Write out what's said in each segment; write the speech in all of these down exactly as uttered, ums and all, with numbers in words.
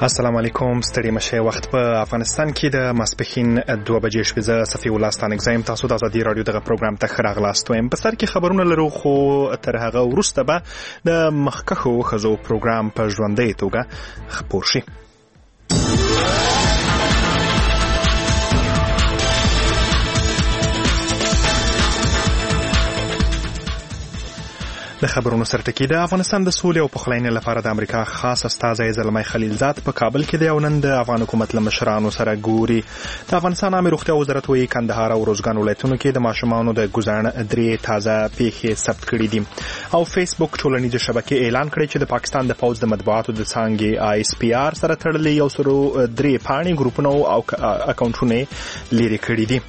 السلام علیکم. ستړي مشه. وخت په افغانستان کې د ماسپښین دوه بجې شوې. زه صفي الله ستانک زم. تاسو د ازادي رادیو دغه پروګرام ته راغلاست وایم. په سر کې خبرونه لرو، خو تر هغه وروسته به د مخکښو ښځو پروګرام په ژوندۍ توګه خپور شي. د خبرونو سرټکی. د افغانستان د سولې او پخلاینې لپاره د امریکا خاص استازی زلمی خلیلزاد په کابل کې دی او نن د افغان حکومت له مشرانو سره ګوري. د افغانستان عامه روغتیا وزارت وايي کندهار او روزګان ولایتونو کې د ماشومانو د ګزارن درې تازه پیښې ثبت کړې دي. او فیسبوک ټولنیزه شبکې اعلان کړی چې د پاکستان د پوز د مطبوعاتو د څانګې آی اس پی آر سره تړلې یو سرو درې پاڼې ګروپونه او اکاونټونه لري کړې دي.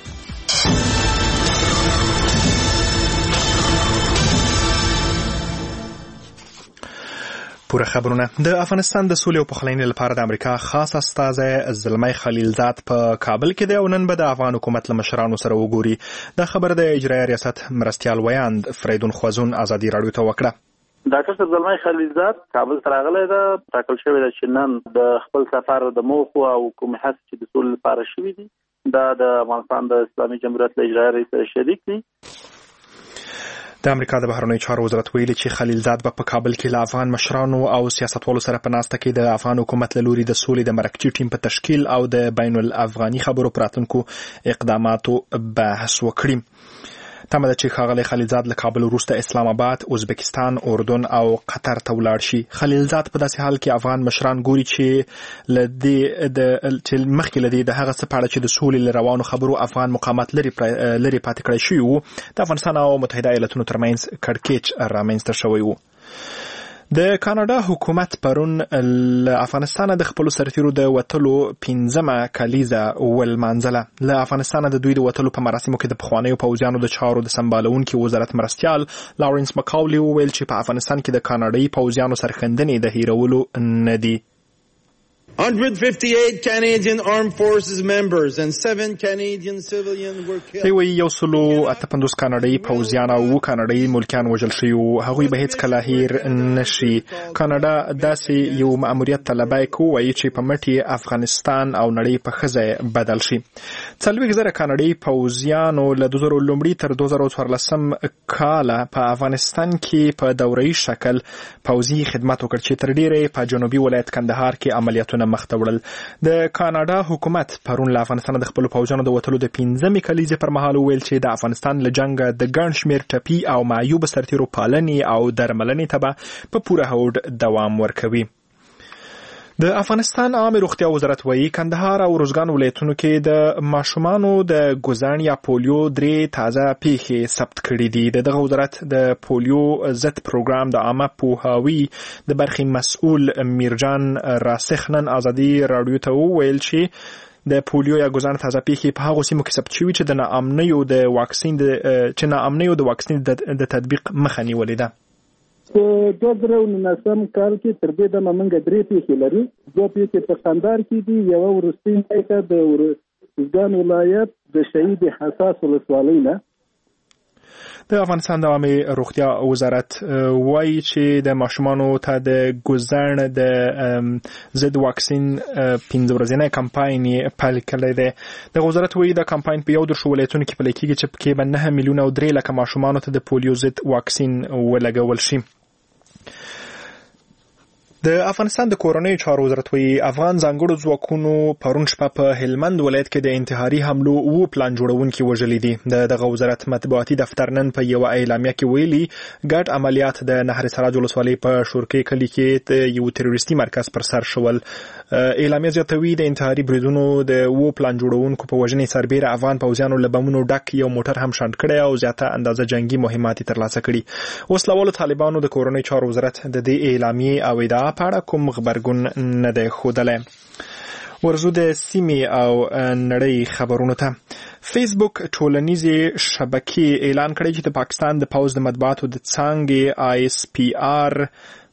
پوره خبرونه. د افغانستان د سولې او پخلاینې لپاره د امریکا خاص استازی زلمی خلیلزاد په کابل کې دی او نن به د افغان حکومت له مشرانو سره وګوري. دا خبر د اجرایي ریاست مرستیال ویاند فریدون خوازون ازادي رادیو ته وکړه. ډاکټر صاحب زلمی خلیلزاد کابل ته راغلی دی. ټاکل شوی دی چې نن د خپل سفر د موخو او کوم هڅې چې د سولې لپاره شوي دي دا د افغانستان د اسلامي جمهوریت له اجرایي ریاست سره شریک دي. د امریکا د بهرنیو چارو وزارت ویلي چې خلیلزاد به په کابل کې له افغان مشرانو او سیاستوالو سره په ناسته کې د افغان حکومت له لوري د سولې د مرکزي ټیم په تشکیل او د بین الافغاني خبرو پراتونکو اقداماتو بحث وکړي. تمه ده چې ښاغلی خلیلزاد له کابل وروسته اسلام آباد، ازبکستان، اردن او قطر ته ولاړ شي. خلیلزاد په داسې حال کې افغان مشران ګوري چې لدی د چې مخکې لدی د هغه څه په اړه چې د سولې روانو خبرو افغان مقامات لري لري پاتې کړی شوی وو. د افغانستان او متحده ایالاتونو ترمنځ کړکېچ رامنځته شوی وو. د کاناډا حکومت پرون له افغانستان د خپل سرتیرو د وټلو پنځمه کلیزه ولمانځله. له افغانستان د دوی د وټلو په مراسمو کې د پخوانیو پوځیانو د چارو د سمبالونکو وزارت مرستیال لارنس مکاولي وویل چې په افغانستان کې د کاناډایي پوځیانو سرښندنې د هیرولو نه دي. one hundred fifty-eight Canadian Armed Forces members and seven Canadian civilians were killed. دوی یو سلو اته پنځوس کاناډایي پوځیان او کاناډایي ملکیان وژل شوي وو. هغوی به هیڅ کله هیر نشي. کاناډا داسې یو مأموریت طلبای کوي چې په مټي افغانستان او نړۍ په ښځه بدل شي. څلوېښت زره کاناډایي پوځیانو له دوه زره لومړي تر دوه زره څوارلسم کاله په افغانستان کې په دوره‌ای شکل پوځي خدمت وکړ چې تر ډیره په جنوبي ولایت کندهار کې عملیاتونه مخته وړل. د کاناډا حکومت پرون له افغانستان د خپل پوځیانو د وټلو د پنځمې کلیزې پر مهال ویل چې د افغانستان له جنگ د ګڼ شمیر ټپي او معیوب سرتیرو پالنې او درملنې ته به په پوره هوډ دوام ورکوي. د افغانستان عامه روغتیا وزارت وايي کندهار او روزګان ولایتونو کې د ماشومانو د ګزارن یا پولیو درې تازه پیښې ثبت کړې دي. دغه وزارت د پولیو ضد پروګرام د عامه پوهاوي د برخې مسؤل میرجان راسخ نن ازادي رادیو ته وویل چې د پولیو یا ګزارن تازه پیښې په هغو سیمو کې ثبت شوي چې د ناامنیو د واکسین د چې ناامنیو د واکسین د تطبیق مخه نیولې ده. په دوه زره نولسم کال کې تر دې دمه موږ درې پیښې لرو. دوه پیښې په خندار کې دي. یوه وروستۍ پیښه د روزګان ولایت د شهید حساس ولسوالۍ نه. د افغانستان د عامه روغتیا وزارت وایي چې د ماشومانو ته د ګزارن د ضد واکسین پنځه ورځنی کمپاین پیل کړی دی. د وزارت وایي د کمپاین په یو درشو ولایتونو کې پلی کېږي چې پکې به نه میلیونه او درې لکه ماشومانو ته د پولیو ضد واکسین ولګول شي. د افغانستان د کورنیو چارو وزارت وایي افغان ځانګړو ځواکونو پرون شپه په هلمند ولایت کې د انتحاري حملو و پلان جوړونکي وژلي دي. د دغه وزارت مطبوعاتي دفتر نن په یو اعلامیه کې ویلي ګډ عملیات د نهر سراج ولسوالۍ په شورکې کلي کې د یو تروریستي مرکز پر سر شول. اعلامیه زیاتوي د انتحاري بریدونو د و پلان جوړونکو په وژنې سربېره افغان پوځیانو له بمونو ډک یو موټر هم شنډ کړی او زیاته اندازه جنگي مهمات ترلاسه کړي. وسلوالو طالبانو د کورنیو چارو وزارت د دې اعلامیې او ادعا په اړه کوم خبرګون نه دی ښودلی. ورزو د سیمې او نړۍ خبرونو ته. فیسبوک ټولنیزې شبکې اعلان کړی چې د پاکستان د پوځ د مطبوعاتو د څانګې آی اس پی آر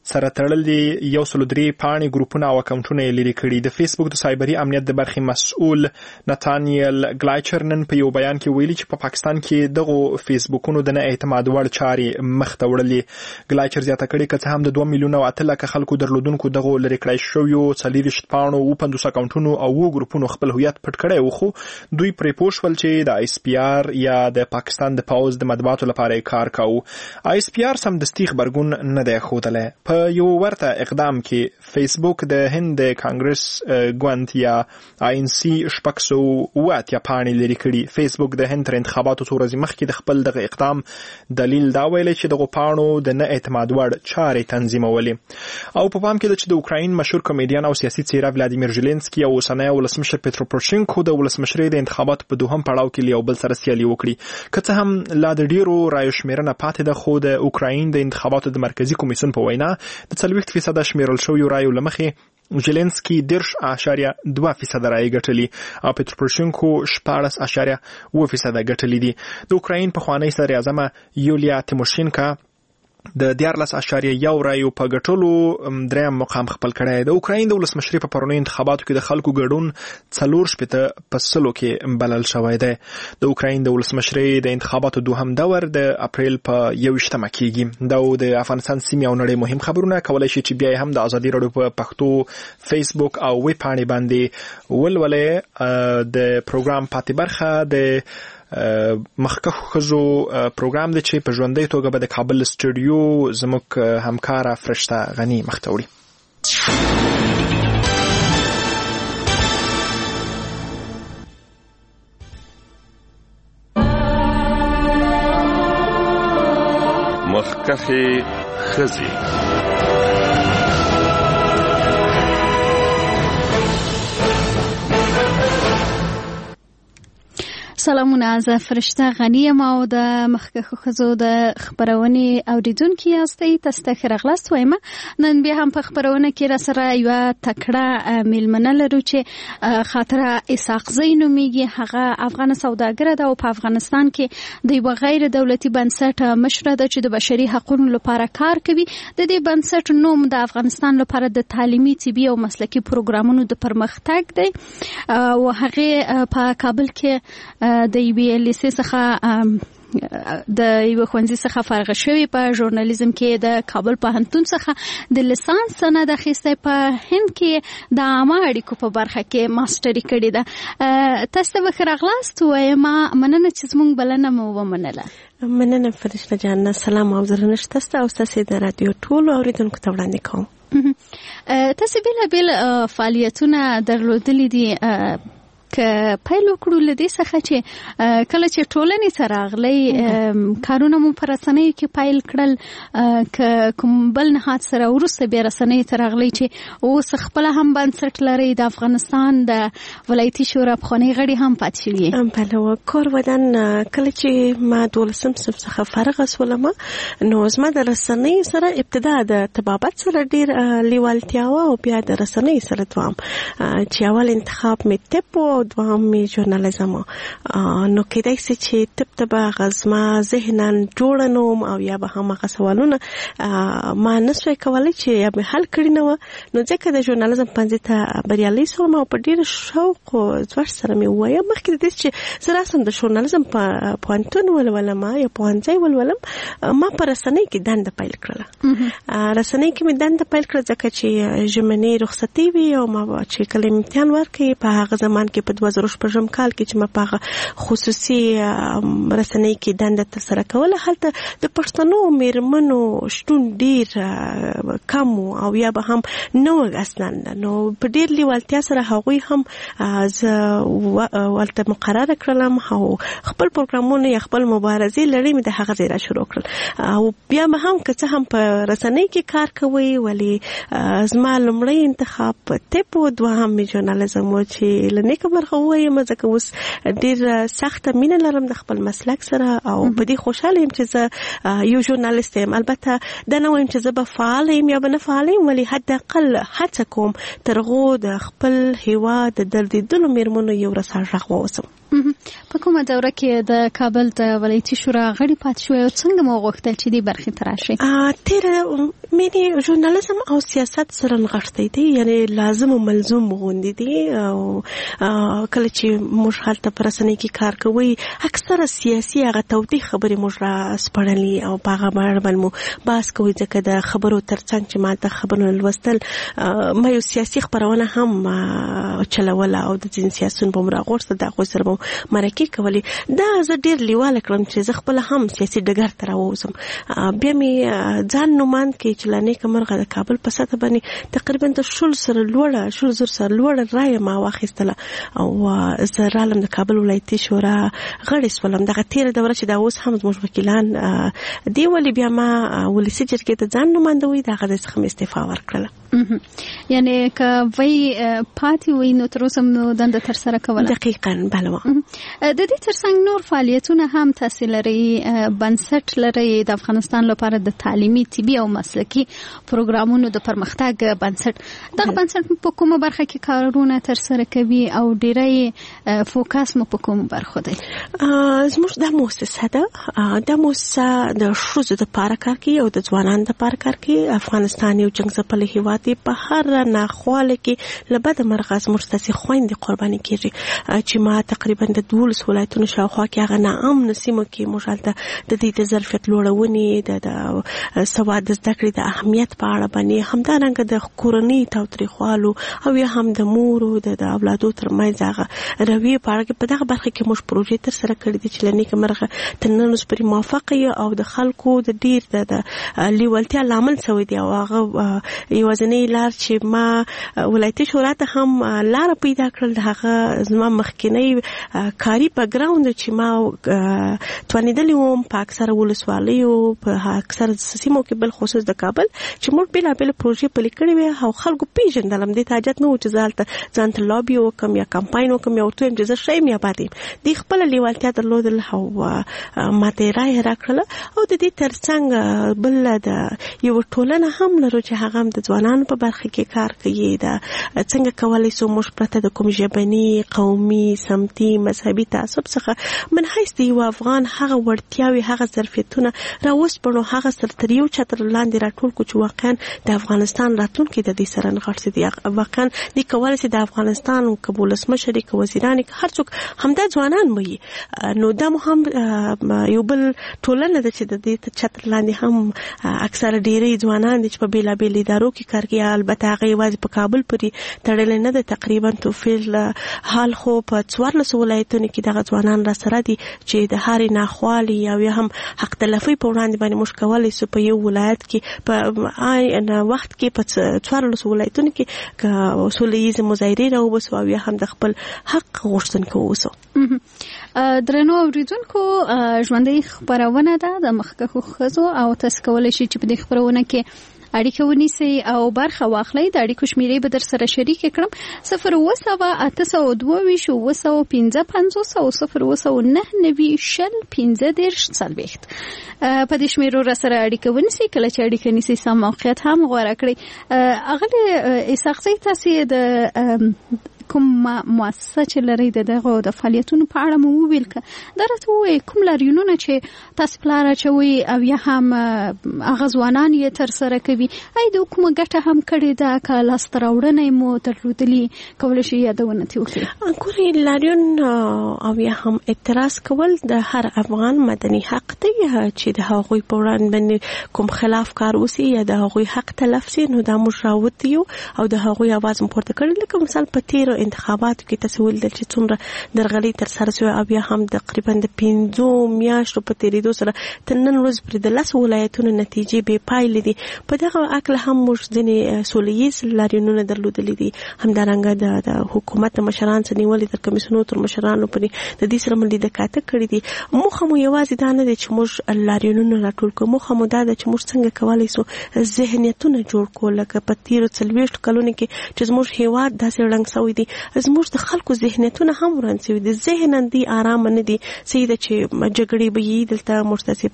سره تړلي یو سل درې پاڼې ګروپونه او اکاونټونه لري کړي. د فیسبوک د سایبري امنیت د برخې مسؤل نتانیل ګلایچر نن په یو بیان کې ویلي چې په پا پاکستان کې دغه فیسبوکونو د نه اعتماد وړ چارې مخ ته وړلې. ګلایچر زیاته کړي چې هم د دوه میلیونه او اته لکه خلکو درلودونکو دغه لري کړی شویو څلوېښت پاڼو او پنځوس اکاونټونو او وو ګروپونو خپل هویت پټ کړی و، خو دوی پرې پوه شول چې د آی اس پی آر یا د پاکستان د پاوز د مطبوعاتو لپاره کار کاوه. آی اس پی آر سمدستي خبرګون نه دی ښودلی. په یو ورته اقدام کې فیسبوک د هند د کانګرس ګوند یا آی ان سی شپږ سوه اوه اتیا پاڼې لري کړي. فیسبوک د هند تر انتخاباتو څو ورځې مخکې د خپل دغه اقدام دلیل دا ویلی چې دغه پاڼو د نه اعتماد وړ چارې تنظیمولې. او په پام کې ده چې د اوکراین مشهور کمیډین او سیاسي څیره ولادیمیر ژیلنسکي او اوسنی ولسمشر پیټرو پروشینکو د ولسمشرۍ د انتخاباتو په دوهم پړاو کې یو بل سره سیالي وکړي. که څه هم لا د ډیرو رایو شمیرنه پاتې ده، خو د اوکراین د انتخاباتو د مرکزی کمیسیون په وینا د څلوېښت فیصده شمیرل شویو رایو له مخې ژیلنسکي دېرش اعشاریه دوه فیصده رایې ګټلي او پیټرو پروشینکو شپاړس اعشاریه اووه فیصده ګټلي دي. د اوکراین پخوانۍ صدر اعظمه یولیا تیموشینکا د دیارلس اعشاریه یو رایو په ګټلو دریم مقام خپل کړی. د اوکراین د ولسمشرۍ په پرونیو انتخاباتو کې د خلکو ګډون څلور شپېته په سلو کې بلل شوی دی. د اوکراین د ولسمشرۍ د انتخاباتو دوهم دور د اپریل په یوویشتمه کېږي. دا د افغانستان سیمې او نړۍ مهم خبرونه کولی شي چې بیا هم د ازادي راډیو په پښتو فیسبوک او ویب پاڼې باندې ولولئ. د پروګرام پاتې برخه د مخکښو ښځو پروګرام دی چې په ژوندۍ توګه به د کابل سټوډیو زموږ همکاره فرشته غني مخته وړي. مخکښې ښځې. سلامونه، زه فرشته غنی یم او د مخکښو ښځو د خپرونې اوریدونکي یاستئ. تاسو ته ښه راغلاست وایم. نن بیا هم په خپرونه کې راسره یوه تکړه میلمنه لرو چې خاطره اسحاقزی نومیږي. هغه افغان سوداګره ده او په افغانستان کې د یوه غیر دولتي بنسټ مشره ده چې د بشري حقوقو لپاره کار کوي. د دې بنسټ نوم د افغانستان لپاره د تعلیمي، طبي او مسلکي پروګرامونو د پرمختګ دی او هغه په کابل کې د یوې لیسې څخه د یو ښوونځي څخه فارغه شوې. په ژورنالیزم کې د کابل پوهنتون څخه د لیسانس سند اخیستی. په هند کې د عامه اړیکو په برخه کې ماسټري کړې ده. تاسو ته به ښه راغلاست وایم. مننه چې زموږ بلنه مو ومنله. مننه فرشته جان. سلام او درنښت تاسو ته او ستاسو د رادیو ټولو اوریدونکو ته وړاندې کوم. تاسو بېلابېل فعالیتونه درلودلي دي که پیل وکړو له دې څخه چې کله چې ټولنې ته راغلی کارونه مو په رسنیو کې پیل کړل، که کوم بل نهاد سره وروسته بیا رسنیو ته راغلی چې اوس خپله هم بنسټ لرئ، د افغانستان د ولایتي شورا پخوانۍ غړي هم پاتې شوي. بله، کور ودان کله چې ما دولسم صنف څخه فارغه شولم نو زما د رسنیو سره ابتدا د طبابت سره ډېر لیوالتیا وه او بیا د رسنیو سره دوام چې اول انتخاب مې طب و دوام می ژورنالیزم. نو کېدای شي چې طب ته به غزما ذهنا جوړ نوم او یا به هم هغه سوالونه ما نسوي کولی چې یا به حل کړی نه و. نو ځکه د ژورنالیزم پنځه ته بریالي شوم او په ډېر شوق او ځواک سره مې ووایم مخکې د دې چې زه راسم د ژورنالیزم په پوهنتون ولولم یا پوهنځی ولولم، ما په رسنۍ کې دنده پیل کړله. رسنۍ کې مې دنده پیل کړه ځکه چې ژمنۍ رخصتي وي او ما چې کله امتحان ورکړي په هغه زمان کې په دوه زره شپږم کال کې چې ما په خصوصي رسنۍ کې دنده ترسره کوله، هلته د پښتنو میرمنو شتون ډېر کم او یا به هم نه و اصلا. نو په ډېر لیوالتیا سره هغوی هم زه ورته مقرره کړلم او خپل پروګرامونه یا خپل مبارزې لړۍ مې د هغه ځای را شروع کړل. او بیا به هم که څه هم په رسنۍ کې کار کوئ، ولی زما لومړی انتخاب په طب و، دوهم مې ژورنالیزم و چې له نیکه برخه ووایم ځکه اوس ډېر سخته مینه لرم د خپل مسلک سره او په دې خوشحاله یم چې زه یو ژورنالیست یم. البته دا نه وایم چې زه به فعاله یم یا به نه فعاله یم، ولی حداقل هڅه کوم تر هغو د خپل هېواد د دردېدلو میرمنو یو رسا غږ واوسم. په کومه دوره کې د کابل د ولایتي شورا غړي پاتې شوی او څنګه مو غوښتل چې دې برخې ته راشئ؟ تېره مې ژورنالیزم او سیاست سره نغښتي دي، یعنی لازم او ملزوم غوندي دي. او کله چې موږ هلته پر رسنۍ کې کار کوي اکثره سیاسي هغه توضیح خبرې موږ را سپړلي او په هغه باندې مو باس کوي، ځکه د خبرو ترڅنګ چې ما ته خبرونه لوستل ما یو سیاسي خبرونه هم چلوله او د ځین سیاسون په مراغورسته د خو سره مرکې کولې. دا زه ډیر لیواله کړم چې زه خپل هم سیاسي ډګر ته راووزم. بیا مې ځان نومان کې چې لانې کمرغه د کابل په سطح باندې تقریبا د شل سره لوړه شل زر سره لوړه رایه ما واخیستله او زه رالم د کابل ولایتي شورا غړې شولم. دغه تېره دوره چې دا اوس هم زموږ وکیلان دی ولې بیا ما ولسي جرګې ته ځان نوماندوي د هغه څخه استعفا ورکړله. یعنی که وی پاتې وي نو تر اوسه مو دنده ترسره کوله. دقیقاً بله. د دې ترڅنګ نور فعالیتونه هم تاسو لري، بنسټ لري د افغانستان لپاره د تعلیمي، طبي او مسلکي پروګرامونو د پرمختګ بنسټ. دغه بنسټ په کومه برخه کې کارونه ترسره کوي او ډیری فوکس مو په کومه برخه دی؟ زموږ د مؤسسه ده د مؤسسه د ښځو لپاره کار کوي او د ځوانانو لپاره کار کوي. افغانستان یو جنګ ځپلی هیواد دی، په هر ناخواله کې له بده مرغه زموږ ستاسې خویندې قرباني کېږي چې ما تقریبا د دولس ولایتونو شاوخوا کې هغه ناامنه سیمو کې موږ هلته د دې د ظرفیت لوړونې د سواد د زده کړې د اهمیت په اړه باندې، همدارنګه د کورنۍ تاوتریخوالو او یا هم د مورو د اولادو ترمنځ هغه رویې په اړه کې په دغه برخه کې موږ پروژې ترسره کړې دي چې له نیکه مرغه تر نن اوسه پورې موفقه یو او د خلکو د ډېر د لیوالتیا لامل شوی دی. او هغه یوازینۍ لار چې ما ولایتي شورا ته هم لار پیدا کړل د هغه زما مخکینی کاري بیکګراوند چې ما توانېدلی وم په اکثره ولسوالیو په اکثره سیمو کې بالخصوص د کابل چې موږ بېلابېلې پروژې پلي کړې وې او خلکو پیژندلم. دې ته حاجت نه و چې زه هلته ځان ته لابي وکړم یا کمپاین وکړم یا ورته ویم چې زه ښه یم یا بد یم. دوی خپله لیوالتیا درلودل او ما ته یې رایه راکړله. او د دې ترڅنګ بله د یوه ټولنه هم لرو چې هغه هم د ځوانانو په برخه کې کار کوي. د څنګه کولی سو موږ پرته د کوم ژبني، قومي، سمتي، مذهبي تعصب څخه من حیث د یو افغان هغه وړتیاوې، هغه ظرفیتونه راوسپړو، هغه سره تر یو چتر لاندې راټول کړو چې واقعا د افغانستان راتلونکی د دې سره نغښتې دی. واقعا دوی کولی سي د افغانستان که ولسمشر که وزیران که هر څوک همدا ځوانان وي. نو دا مو هم یو بل ټولنه ده چې د دې چتر لاندې هم اکثره ډېری ځوانان دي چې په بېلابېلو ادارو کې کار کوي. البته هغه یوازې په کابل پورې تړلی نه ده، تقریبا توفیل حال خو په څوارلسو ولایتونو کې دغه ځوانان را سره دي چې د هرې ناخوالي او یا هم حق تلفۍ په وړاندې باندې موږ کولی سو په یو ولایت کې په وخت کې په څوارلسو ولایتونو کې که سوله ییزې مظاهرې راوباسو او یا هم د خپل حق غوښتونکي واوسو. درنو اوریدونکو، ژوندۍ خپرونه ده د مخکښو ښځو او تاسو کولی شئ چې په دې خپرونه کې اړیکه ونیسئ او برخه واخلئ. د اړیکو شمیرې به در سره شریک کړم: صفر اوه سوه اته سوه دوه ویشت اوه سوه پنځه پنځوس او صفر اوه سوه نهه نوي شل پنځه دېرش څلوېښت. په دې شمیرو را سره اړیکه ونیسئ. کله چې اړیکه نیسئ سم موقعیت هم غوره کړئ. اغلې اسحاقزۍ، تاسې د کوم مؤسسه چې لري د دغه د فعالیتونو په اړه مو وویل که دا راته ووایئ کوم لاریونونه چې تاسو پلار اچوئ او یا هم هغه ځوانان یې ترسره کوي، ای د کومه ګټه هم کړې ده که لاسته راوړنې مو درلودلي، کولی شئ یادونه ترې وکړئ؟ ګورئ، لاریون او یا هم اعتراض کول د هر افغان مدني حق دی چې د هغوی په وړاندې باندې کوم خلاف کار وسي یا د هغوی حق تلف سي. نو دا موږ راوتی یو او د هغوی اواز مو پورته کړی. لکه مثال په تېرو انتخاباتو کې تاسو ولیدل چې څومره درغلۍ ترسره شوې او بیا هم تقریبا د پنځو میاشتو په تېرېدو سره تر نن ورځې پورې د لسو ولایتونو نتیجې بې پایلې دي. په دغه هکله هم موږ ځینې سوله ییز لاریونونه درلودلي دي. همدارنګه د حکومت د مشران څخه نیولې تر کمیسیونو تر مشرانو پورې د دې سره مو لیده کاته کړي دي. موخه مو یوازې دا نه دی چې موږ لاریونونه راټول کړو، موخه مو دا ده چې موږ څنګه کولی سو ذهنیتونه جوړ کړو. لکه په تېرو څلوېښتو کلونو کې چې زموږ هېواد داسې ړنګ شوی دی زموږ د خلکو ذهنیتونه هم وران شوي دي، ذهن دي آرام نه دي. سیده چې جګړې به یې دلته مرتسي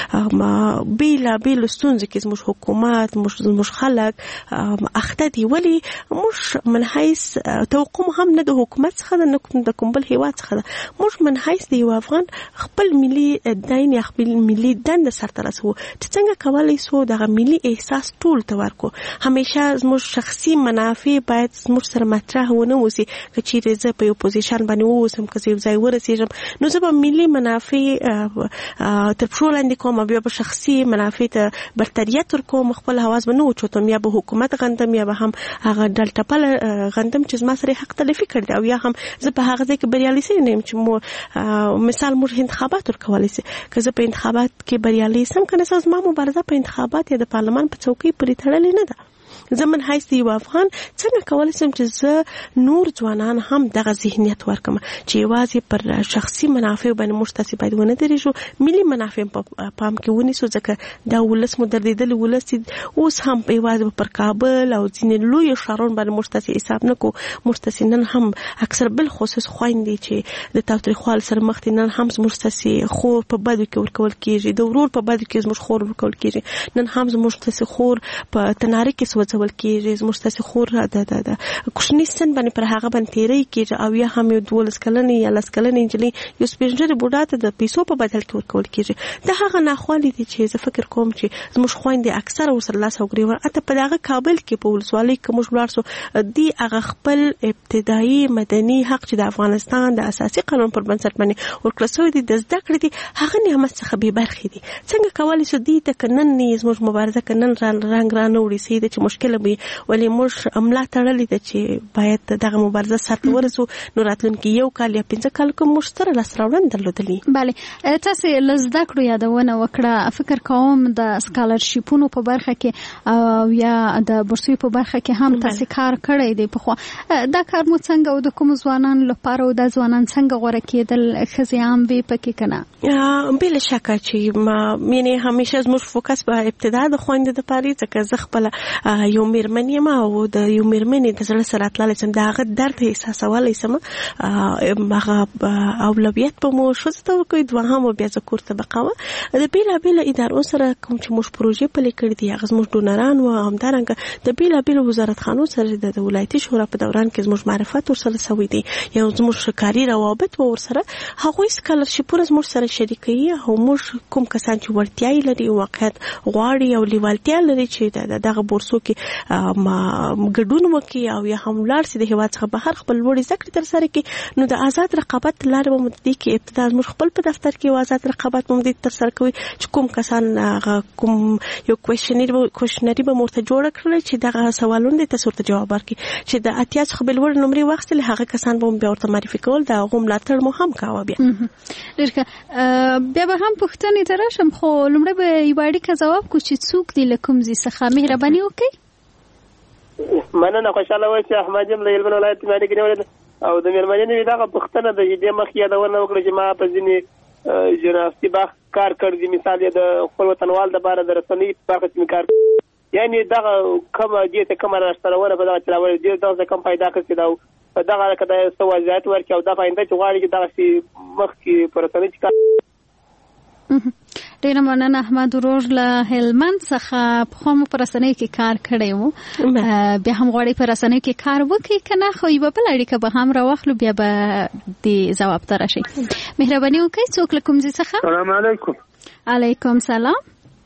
په بیلا بیل ستونزې کې زموږ حکومت زموږ خلک اخته دي. ولی موږ من حیث توقع هم نه د حکومت څخه نه د کوم بل هیواد څخه ده، موږ من حیث د یو افغان خپل ملي دین یا خپل ملي دنده سرته رسوو چې څنګه کولی سو دغه ملي احساس ټول ته ورکو. همیشه زموږ شخصي منافع باید زموږ سره مطرح ونه اوسي. که چیرې زه په یو پوزیشن باندې واوسم، که زه یو ځای ورسېږم، نو زه به ملي منافع تر پښو لاندې کوم، بیا به شخصي منافع ته برتریت ورکوم، خپل حواس به نه اوچتوم، یا به حکومت غندم یا به هم هغه ډل ټپل غندم چې زما سره حق تلفي کړی دی، او یا هم زه په هغه ځای کې بریالي سوی نه یم. چې مو مثال موږ انتخابات ورکولی سي، که زه په انتخابات کې بریالي سم که نه، زما مبارزه په انتخابات یا د پارلمان په څوکۍ پورې تړلې نه ده. زه من حیث د یو افغان څنګه کولی سم چې زه نور ځوانان هم دغه ذهنیت ورکم چې یوازې پر شخصي منافع باندې موږ تاسې باید ونه درېږو، ملي منافع په پام کې ونیسو، ځکه دا ولس مو دردېدلی ولس اوس هم یوازې پر کابل او ځینې لویو ښارونو باندې موږ تاسې حساب نه کوو. موږ تاسې نن هم اکثر بالخصوص خویندې چې د تاوتریخوالي سره مخ دي، نن هم زموږ تاسې خور په بدو کې ورکول کېږي، د ورور په بدو کې زموږ خور ورکول کېږي، نن هم زموږ تاسې خور په تناره کې سوځول کېږي، زموږ تاسې خور د د کوچني سن باندې پر هغه باندې تیری کېږي، او یا هم یو دولس کلنې یا لس کلنې نجلۍ یو سپین ږیري بوډا ته د پیسو په بدل کې ورکول کېږي. دا هغه ناخوالې دي چې زه فکر کوم چې زموږ خویندې اکثره ورسره لاس او ګرېوان، حتی په دغه کابل کې په ولسوالۍ کې موږ ولاړ سو، دي هغه خپل ابتدایي مدني حق چې د افغانستان د اساسي قانون پر بنسټ باندې ورکړل شوی دی، د زده کړې دي، هغه نعمت څخه بې برخې دي. څنګه کولی شو دي ته که نن زموږ مبارزه که نن رنګ را نه وړي، صحیح ده چې مشکله به ولی موږ املا تړلې ده چې باید دغه مبارزه سرته ورسو، نو راتلونکي یو کال یا پنځه کال کې موږ سره لاسته راوړنې درلودلي. بله، تاسې له زده کړو یادونه وکړه، فکر کوم د سکالرشیپونو په برخه کې او یا د بورسیو په برخه کې هم تاسې کار کړی دی پخوا. دا کار مو څنګه او د کومو ځوانانو لپاره او دا ځوانان څنګه غوره کېدل، ښځې هم وې پکې که نه؟ بله شکه چې یعنې همیشه زموږ فوکس په ابتدا د خویندو دپاره، ځکه زه خپله یو مېرمن یم او د یو مېرمنې د زړه سره تللی سم، د هغه درد احساسولی سم، هغه اولویت به مو ښځو ته ورکوي، دوهم بیا زه کور ته بقوه. د بېلابېلو ادارو سره کوم چې موږ پروژې پلې کړي دي، هغه زموږ ډونران وو، همدارنګه د بېلابېلو وزارتخانو سره د ولایتي شورا په دوران کې زموږ معرفت ورسره سوی دی، یا زموږ کاري روابط و ورسره، هغوی سکالرشیپونه زموږ سره شریکوي، او موږ کوم کسان چې وړتیا یې لري، واقعیت غواړي او لیوالتیا لري چې دغه بورسو کې ګډون وکړي او یا هم ولاړ سي د هېواد څخه بهر خپل لوړې زده کړې ترسره کړي، نو د آزاد رقابت لارې به مو د دې کې ابتدا زموږ خپل په دفتر کې یو آزاد رقابت به مو دې ترسره کوي چې کوم کسان کوم یو کوشنري به مو ورته جوړه کړله چې دغه سوالونه دې تاسو ورته جواب ورکړي، چې د اتیا څخه به لوړې نمرې واخیستلې، هغه کسان به مو بیا ورته معرفي کول، د هغو ملاتړ مو هم کوه. بیا ډېر ښه، بیا به هم پوښتنې ته راشم، خو لومړی به یوه اړیکه ځواب کړو چې څوک دي له کوم ځای څخه، مهرباني وکړئ. مننه، خوشحاله وای چې احمد یم له هلمند ولایت ماڼۍ کې نیولې ده، او د مېرمنې مې دغه پوښتنه ده چې دې مخکې یادونه وکړه چې ما په ځینې جناستي باغ کار کړی دي، مثال یې د خپل وطنوال دپاره د رسنۍ په برخه کې مې کار کړی، یعنې دغه کومه دې ته کومه راستنونه په دغه چلاولې دې دغه کم پیدا کړي ده، او په دغه که د څه وضعیت ورکړي او دا پاینده چې غواړي چې دغسې مخکې په رسنۍ کې کار. ډېره مننه احمد ورور له هلمند څخه. پخوا مو په رسنیو کې کار کړی و، بیا هم غواړئ په رسنیو کې کار وکړئ که نه، خو یوه بله اړیکه به هم راواخلو، بیا به دې ځواب ته راشئ. مهرباني وکړئ، څوک له کوم ځای څخه؟ سلام علیکم. علیکم سلام.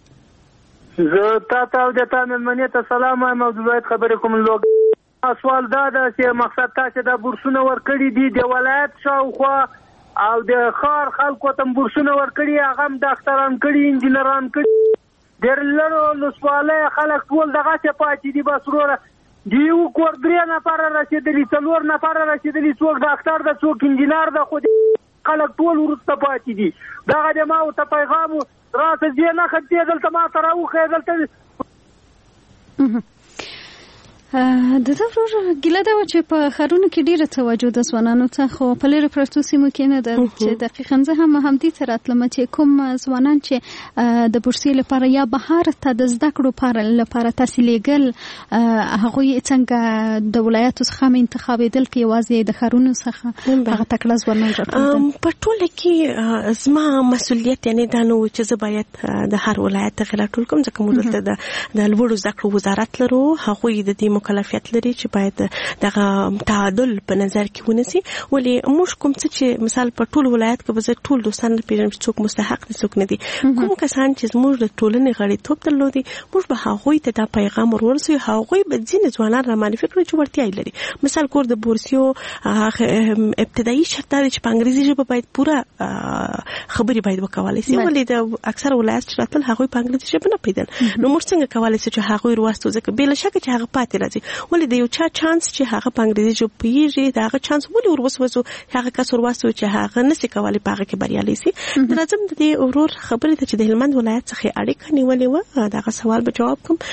زه تا ته او د تا مېلمنې ته سلام وایم او د ولایت خبرې کوم. لوګ سوال دا ده چې مقصد تاسې دا بورسونه ورکړي دي د ولایت شاوخوا او د ښار خلکو ته بورسونه ورکړي، هغه هم ډاکټران کړي، انجینران کړي، ډېر لرو ولسوالۍ خلک ټول دغسې پاتې دي. بس وروره د یو کور درې نفره رسېدلي، څلور نفره رسېدلي، څوک ډاکټر ده څوک انجینر ده، خو خلک ټول وروسته پاتې دي. دغه د ما ورته پیغام راسه ځې نه ښه دې دلته ما ته راوښیې دلته د دا ورور ګیله دا و چې په ښارونو کې ډېره توجه د ځوانانو ته خو په لرې پرتو سیمو کې نه ده چې دقیقاً زه هم همدې ته راتلم چې کوم ځوانان چې د بورسیې لپاره یا بهر ته د زده کړو لپاره تاسې لیږل هغوی څنګه د ولایاتو څخه هم انتخابېدل که یوازې د ښارونو څخه هغه تکړه ځوانان راټول په ټوله کې زما مسؤلیت یعنې دا نه و چې زه باید د هر ولایت څخه راټول کوم ځکه موږ دلته د لوړو زده کړو وزارت لرو هغوی د دې مکلفیت لري چې باید دغه تعادل په نظر کې ونیسي ولې موږ کوم څه چې مثال په ټول ولایت کې به زه ټول دوستان پیژنم چې څوک مستحق دي څوک نه دي کوم کسان چې زموږ د ټولنې غړیتوب درلودي موږ به هغوی ته دا پیغام ورورسوي هغوی به ځینې ځوانان رامعرفي کړي چې وړتیا یې لري مثال کور د بورسیو ابتدایي شرط دا چې په انګریزي ژبه باید پوره خبرې باید وکولای شي ولې د اکثر ولایت چې راتل هغوی په انګریزي ژبه نه پیدل نو موږ څنګه کولای شو چې هغوی وروستو ځکه بل شک چې هغه پاتې راځي ولې د یو چا چانس چې هغه په انګریزي ژبه پیږي دا هغه چانس ولې وروسو هغه کس وروسو چې هغه نشي کولای په هغه کې بریالي شي درځم د دې ورور خبرې ته چې د هلمند ولایت څخه اړیکه نیولې و دا سوال به جواب کوم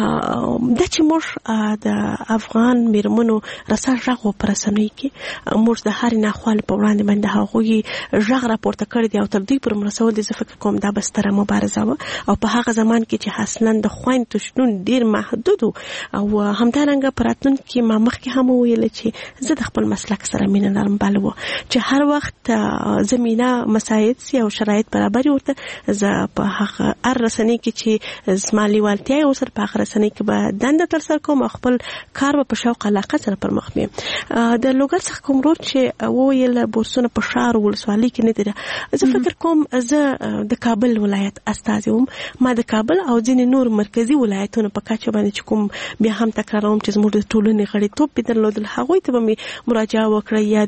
د چې موږ د افغان میرمنو رسا ژغ په رسنۍ کې موږ د هر نه خپل په وړاندې باندې هغوی ژغ راپورته کړی دی او تر دې پر مرسول دي زه فکر کوم دا بستره مبارزه و او په هغه زمان کې چې اصلا د خويندو شنون ډیر محدود او همدارنګه پراتون کې ما مخکې هم ویل چې زه د خپل مسلک سره مینه لرم بلو چې هر وخت زمينه مساعد سي او شرایط برابر ورته زه په هغه ار رسنۍ کې چې زمالي والتیا او سر په هغه رسنۍ کې به دنده تر سر کوم خپل کار په شوق علاقه سره پر مخ مې د لوګر څخه کوم ورو چې ویل بورسونه په شهر ولسوالۍ کې نه دي زه فکر کوم زه د کابل ولایت استازی وم ما د کابل او ځینې نور مرکزی ولایتونو په کچه باندې کوم بیا هم تکراروم چې زموږ د ټولنې غړیتوب په درلودل هغوی ته به مراجعه وکړه یا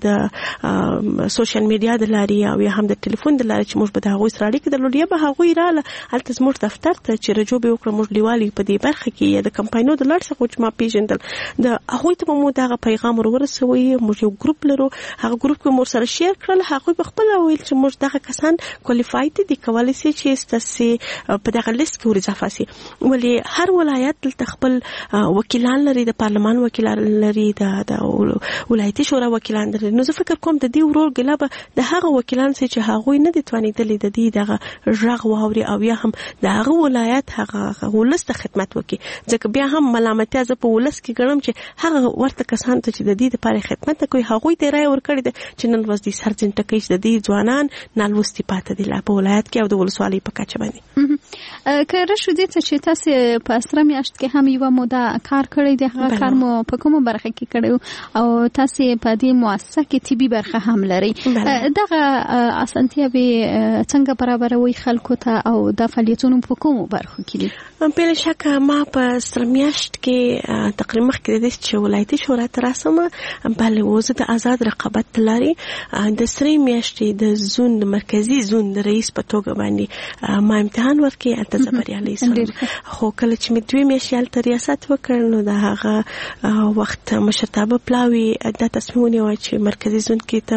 د سوشل میډیا د لارې او یا هم د ټلیفون د لارې چې موږ به د هغوی سره اړیکه درلودل یا به هغوی رااله هلته زموږ دفتر ته چې رجوع به وکړه موږ لیوالي په دې برخه کې یا د کمپاینو د لړ څخه چې ما پیژندل د هغوی ته مو دغه پیغام ورسوي موږ یو ګروپ لرو هغه ګروپ کې مور سره شیر کړل هغوی په خپل ویل چې موږ دغه کسان کوالیفاید دي کولای شي چې ستاسو په دغه لیست کې ورځافه سي ولې هر ولایت دلته خپل وکیلان لري د پارلمان وکیلان لري د ولایتي شورا وکیلان لري نو زه فکر کوم د دې ورور ګلابه د هغه وکیلان چې هغوی نه دي توانیدلې د دې دغه ژغ واوري او یا هم د هغه ولایت هغه ولست خدمت وکي ځکه بیا هم ملامتیا ز په ولست کې ګڼم چې هغه ورته کسان ته چې د دې لپاره خدمت کوي هغوی ته رائے ورکړي چې نن ورځ د سرجن ټکیش د دې ځوانان نالوستي پاتې دي لا په ولایت کې او د ولسوالۍ په کچه باندې کله شو دې چې تاسو په اسره میاشت کې هم یو موده کار کړی دی هغه کار مو په کومه برخه کې کړو او تاسو په دې مؤسسه کې طبي برخه هم لري دغه اسانتیا به څنګه برابروي خلکو ته او د فعالیتونو په کومه برخه کې دي په شک ما په اسره میاشت کې تقریبا مخکې د چې ولایتي شورا ته راسم بل وزه د آزاد رقابت لري د سری میاشتې د زون د مرکزی زون د رئیس په توګه باندې ما امتحان ورکړ اته زبريالي سم خو کله چې مې دوی میاشتې تل ریاست وکړ نو د هغه وخت مشرتابه پلاوي د تصمیم ونیو چې مرکزی زون کې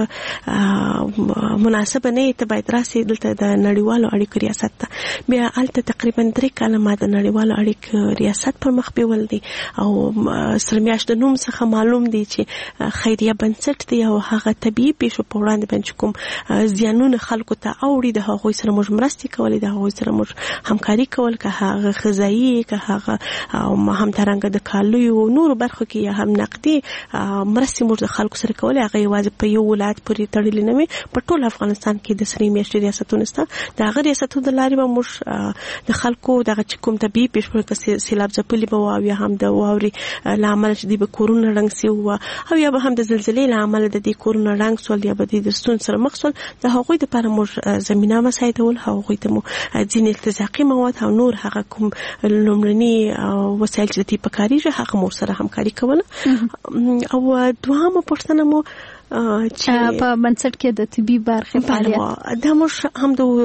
ته مناسب نه ته باید راسي دلته د نړیوالو اړیکو ریاست ته بیا الته تقریبا درې کاله ما د نړیوالو اړیکو ریاست پر مخ بیول دي او سرمیاش د نوم څخه معلوم دي چې خیریه بنسټ دی او هغه طبيعي پیښو په وړاندې باندې کوم زیانونه خلکو ته اوړي د هغوی سره موږ مرستې کولې د هغوی سره موږ همکاري کول که هغه غذایی که هغه او هم ترنګ د کالو نور برخو کې یا هم نقدي مرستې موږ د خلکو سره کولې هغه یوازې په یو ولایت پورې تړلې نه وي په ټول افغانستان کې د سری میاشتې ریاستونه سته د هغه ریاستونو د لارې به موږ د خلکو دغه کوم طبيعي پیښو سیلاب ځپلي به او یا هم د واوري لامل چې د کورونه رنګ سی او یا به هم د زلزلې لامل د دې کورونه رنګ سول یا به د ستون سره مخ سول د هغوی لپاره موږ زمينه مساعدول هغوی ته مو ځین التزاقي مواد او نور هغه کوم لومړني وسایل چې د پکاري هغه مور سره همکاري کوله او دوامه پښتنه مو چې په بنسټ کې د طبي برخه فعالیت دا موږ هم د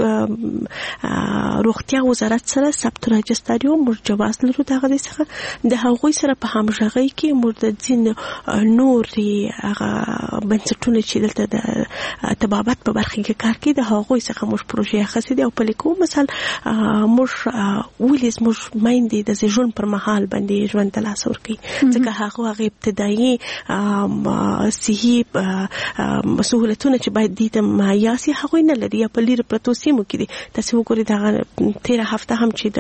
روغتیا وزارت سره ثبت راجستر یو موږ جواز لرو دغه څخه د هغوی سره په همغږي کې موږ د ځین نوري هغه بنسټونه چې دلته د طبابت په برخه کې کار کوي د هغوی څخه موږ پروژې اخیستې دي او په لیکو مثال موږ ولې موږ مایندې د ژوند پر مهال باندې ژوند ته لاس ورکوي ځکه هغه هغه ابتدایي صحي سهولتونه چې باید دي ته مهیا سي هغوی نه لري یا په لرې پرتو سیمو کې دي تاسو وګورئ دغه تېره هفته هم چې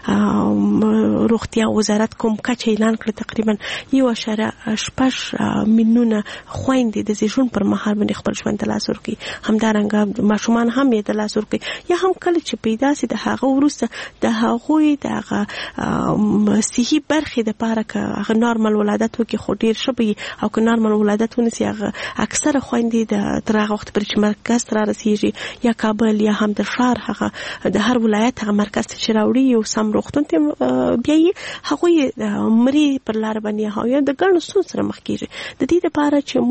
د روغتیا وزارت کوم کچه اعلان کړ تقریبا یو اشاره شپږ میلیونه خویندې د زیږون پر مهال باندې خپل ژوند ته لاس ورکوي همدارنګه ماشومان هم یې د لاس ورکوي یا هم کله چې پیدا سي د هغه وروسته د هغوی د هغه صحي برخې دپاره که هغه نارمل ولادت وکړي خو ډېر ښه به او که نارمل ولادت ونیسي هغه اکثره خویندې د تر هغه وخت پورې چې مرکز ته رارسېږي یا کابل یا هم د ښار هغه د هر ولایت هغه مرکز ته چې راوړي یو سم روغتون ته بیایي هغوی مري پر لاره باندې هغوی د ګڼو ستونزو سره مخ کېږي د دې دپاره چې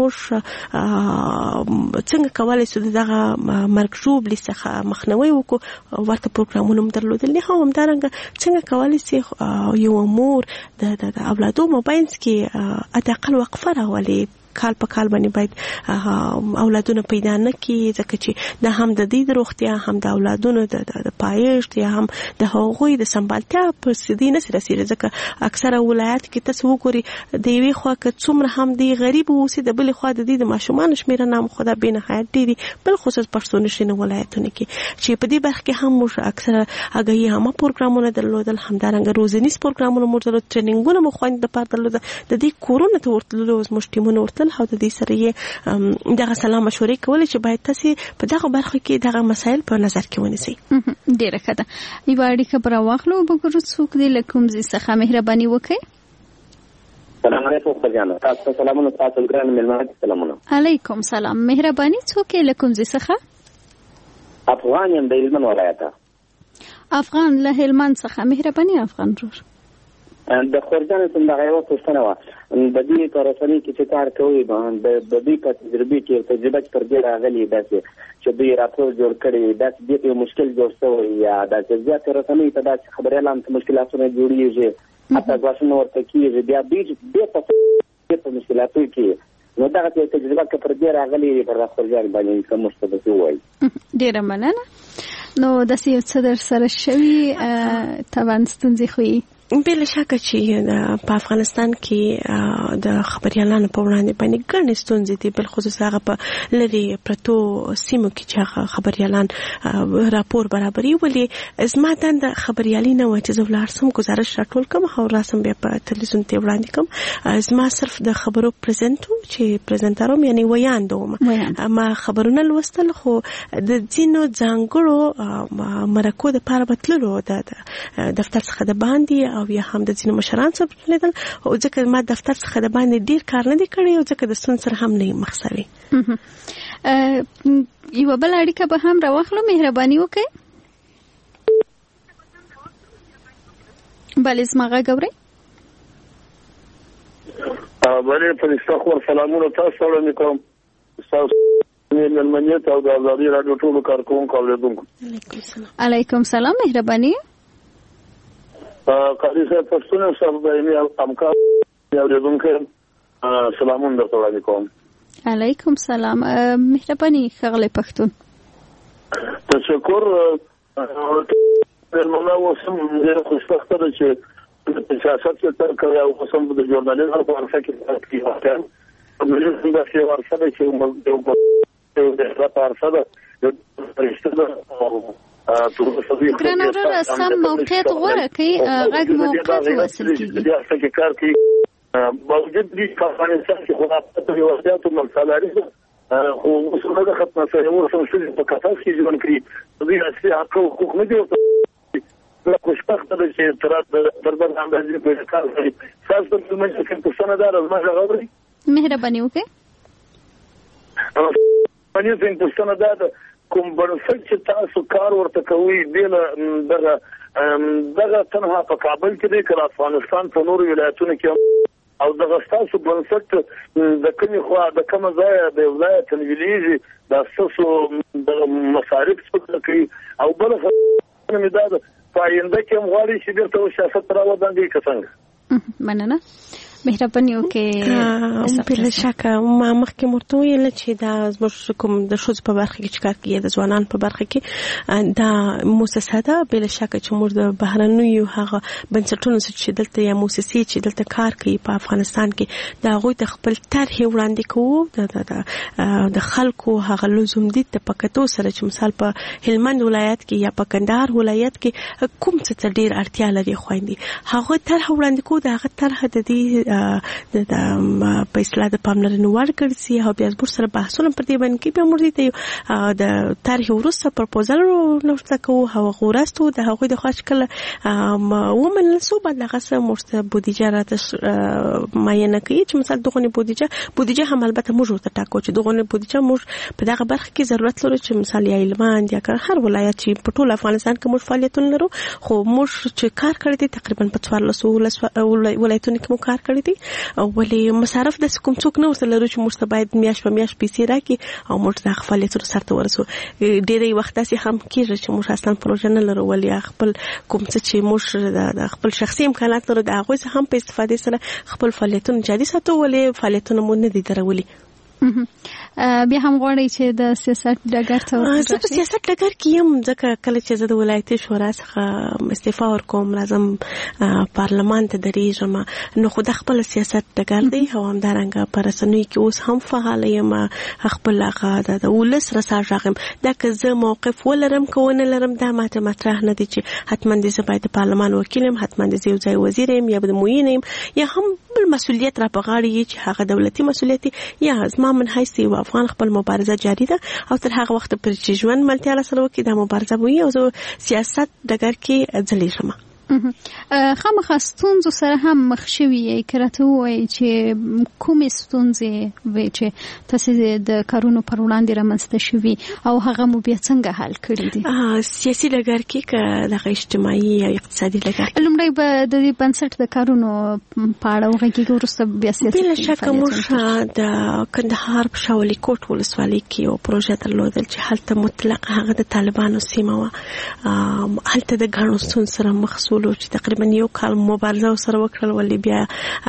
موږ څنګه کولی شو د دغه مرګ ژوبلې څخه مخنیوی وکړو ورته پروګرامونه هم درلودل دي هم همدارنګه څنګه کولی شي یو مور د اولادو مابینځ کې حداقل وقفه راولي کال په کال باندې باید اولادونه پیدا نه کړي ځکه چې دا هم د دې د روغتیا هم د اولادونو د پایښت یا هم د هغوی د سمبالتیا په سدي نه رسېږي ځکه اکثره ولایت کې تاسو وګورئ د یوې خوا که څومره هم دی غریب اوسي د بلې خوا د دې د ماشومانو شمېره نه هم خدا بې نهایت ډېرې بالخصوص پښتون شوي ولایتونه کې چې په دې برخه کې هم موږ اکثره اګاهي عامه پروګرامونه درلودل همدارنګه روزنیز پروګرامونه موږ درلودل ټریننګونه مو خویندو دپاره درلودل د دې کورونو ته ورتللو زموږ ټیمونه ورتل او د دې سره یې دغه سلا مشورې کولې چې باید تاسو په دغه برخه کې دغه مسایل په نظر کې ونیسئ. ډیره ښه ده. یوه اړیکه به راواخلو وګورو څوک دی له کوم ځای څخه مهرباني وکړئ. سلام علیکم خجانه تاسو سلامونه تاسو ګران مېلمانه سلامونه. علیکم سلام. مهرباني څوک له کوم ځای څخه؟ افغان یم د هلمند ولایت. افغان له هلمند څخه. مهرباني افغان رور. د خورجان څنګه یو پوښتنه و د دې کارخانې کې چې کار کوي د دې په تجربه کې تجربه پر دې راغلي داسې چې دوی راپور جوړ کړي داسې دې یو مشکل جوړ شوی یا داسې زیات کارخانې ته داسې خبرې اعلان ته مشکلاتونه جوړیږي حتی غواړم ورته کېږي بیا دې په مشکلاتو کې نو دا تجربه کې پر دې راغلي پر خورجان باندې کوم څه وایي. ډیره مننه. نو داسې یو څه در سره شوي طبعا ستونزې خو بلا شکه چې په افغانستان کې د خبريالانو په وړاندې باندې ګڼې ستونزې دي بل خصوص هغه په لري پرتو سیمو کې چې خبريالان راپور برابري ولې زما دنده خبريالي نه و چې زه ولاړ سم گزارش راټول کوم او راسم بیا په تلویزیون ته وړاندې کوم زما صرف د خبرو پریزنټو چې پریزنټروم یعنی ویاندوم ما خبرونه لوستل خو د ځینو ځانګړو مرکو د پاره بتللو د دفتر څخه د باندې او یا هم د ځینو مشران سره لیدل او ځکه ما دفتر څخه د باندې ډیر کار نه دی کړی او ځکه د ستون سره هم نه مخ سوي. یو بل اړیکه به هم راوخلو مهرباني وکړئ. بل اسمه غوړی بلې فرشته خو سلامونه تاسو وړاندې کوم تاسو مېلمنیت او د ازادي رادیو ټولو کارکونکو اوریدونکو. علیکم سلام. مهرباني. قاری صاحب پښتون صاحب باندې امکان اوریدونکو سلامونه درته وړاندې کوم. علیکم سلام. مهرباني خغله پښتون. تشکر. نو وسم ډېر خوشبخته ده چې سیاست کې تر کوي او وسم د ژورنالیزم په اړه کې کیږي. په دې څنګه چې ورسره چې موږ د یو د راپارسه ده ګران اورر سم موقعیت غوره کوي غږ موقعیت وصل کیږي. بیا څنګه کار کوي باوجود دې افغانستان کې خو په یو وضعیت ملسالاري خو وسونه د ختمه سره یو څه شي په کتاب کې ژوند کوي. دوی اصلي حق او حقوق نه دي لا خوشبخته ده چې تر دربار اندازې په کار کوي. تاسو په موږ کې څه دار از ما غوړي مهرباني وکړئ. باندې څنګه څه دار کوم بنسټ چې تاسو کار ورته کوي دغه دغه دغه تنها په کابل کې دی که افغانستان په نورو ولایتونو کې او د غستاسو بنسټ د کومې خوا د کوم ځای د ولایت ویلیږي د اساسو د مصارف څخه کوي او بل څه نه دا پاینده کې مغواړي چې درته سیاست راوړاندې کسانګ مننه مهرباني وکړئ. بل شک ما مخکې مرته ویل چې دا زموږ کوم د ښځو په برخه کې چې کار کوي د ځوانانو په برخه کې دا مؤسسه ده. بل شک چې موږ د بهرنیو هغه بنسټونو چې دلته یا مؤسسې چې دلته کار کوي په افغانستان کې دا هغوی ته خپل طرحې وړاندې کوو د خلکو هغه لزوم دي د پکتو سره چې مثال په هلمند ولایت کې یا په کندهار ولایت کې کوم څه ته ډېر اړتیا لري خویندې هغه طرح وړاندې کوو. د هغه طرح د دې د په اصطلاح د پاملرنې وړ ګرځي او بیا زموږ سره بحثونه پر دې باندې کوي. بیا موږ دې ته د طرحې وروسته پرپوزل ورته کوو هغه وروسته د هغوی د خوا چې کله ومنل سو بعد هغه څه موږ ته بودیجه راته معینه کوي چې مثلا دغونې بودیجه بودیجه هم البته موږ ورته ټاکو چې دغونې بودیجه موږ په دغه برخه کې ضرورت لرو چې مثال یا هلمند یا هر ولایت چې په ټول افغانستان کې موږ فعالیتونه لرو خو موږ چې کار کړی دی تقریبا په څوارلسو ولایتونو کې مو کار کړی دي او ولې مصارف د کوم څوک نه ورته لرو چې موږ ته باید میاشت په میاشت پیسې راکړي او موږ د فعالیتونو سرته ورسو. ډېری وخت داسې هم کېږي چې موږ اصلا پروژه نه لرو ولې خپل کوم څه چې موږ د خپل شخصي امکانات لرو د هغوی څخه هم په استفادې سره خپل فعالیتونه جاري ساتو ولې فعالیتونه مو نه دي درولي. بیا هم غواړي چې د سیاست ډګر ته ورشئ. زه په سیاست ډګر کې یم ځکه کله چې زه د ولایتي شورا څخه استعفا ورکوم راځم پارلمان ته درېږم نو خو د خپل سیاست ډګر دی او همدارنګه په رسنیو کې اوس هم فعاله یم خپل هغه د ولس رساژ راغیم دا که زه موقف ولرم که ونه لرم دا ماته مطرح نه دي چې حتما دې زه باید د پارلمان وکیل یم حتما دې زه یو ځای وزیر یم یا د معین یم یا هم بل مسؤلیت را په غاړه یي چې هغه دولتي مسؤلیت یا زما من حیث یو افغان خپل مبارزه جاری ده او تر هغه وخت پر چې ژوند ملتیا سره وکړي دا مبارزه وي او زه سیاست ډګر کې ځلیږم. خامخا ستونزو سره هم مخ شوي یې که راته ووایي چې کومې ستونزې وې چې تاسې د کارونو پر وړاندې رامنځته شوي او هغه مو بیا څنګه حل کړي دي؟ سیاسي ډګر کې که دغه اجتماعي یا اقتصادي ډګر کې لومړی به د دې بنسټ د کارونو په اړه وغږېږو وروسته بیا سیاسي بله شکه موږ د کندهار په شاولي کوټ ولسوالۍ کې یو پروژه درلودل چې هلته مطلق هغه د طالبانو سیمه وه. هلته د ګڼو ستونزو سره مخ سولو چې تقریبا یو کال مبارزه سره وکړل ولې بیا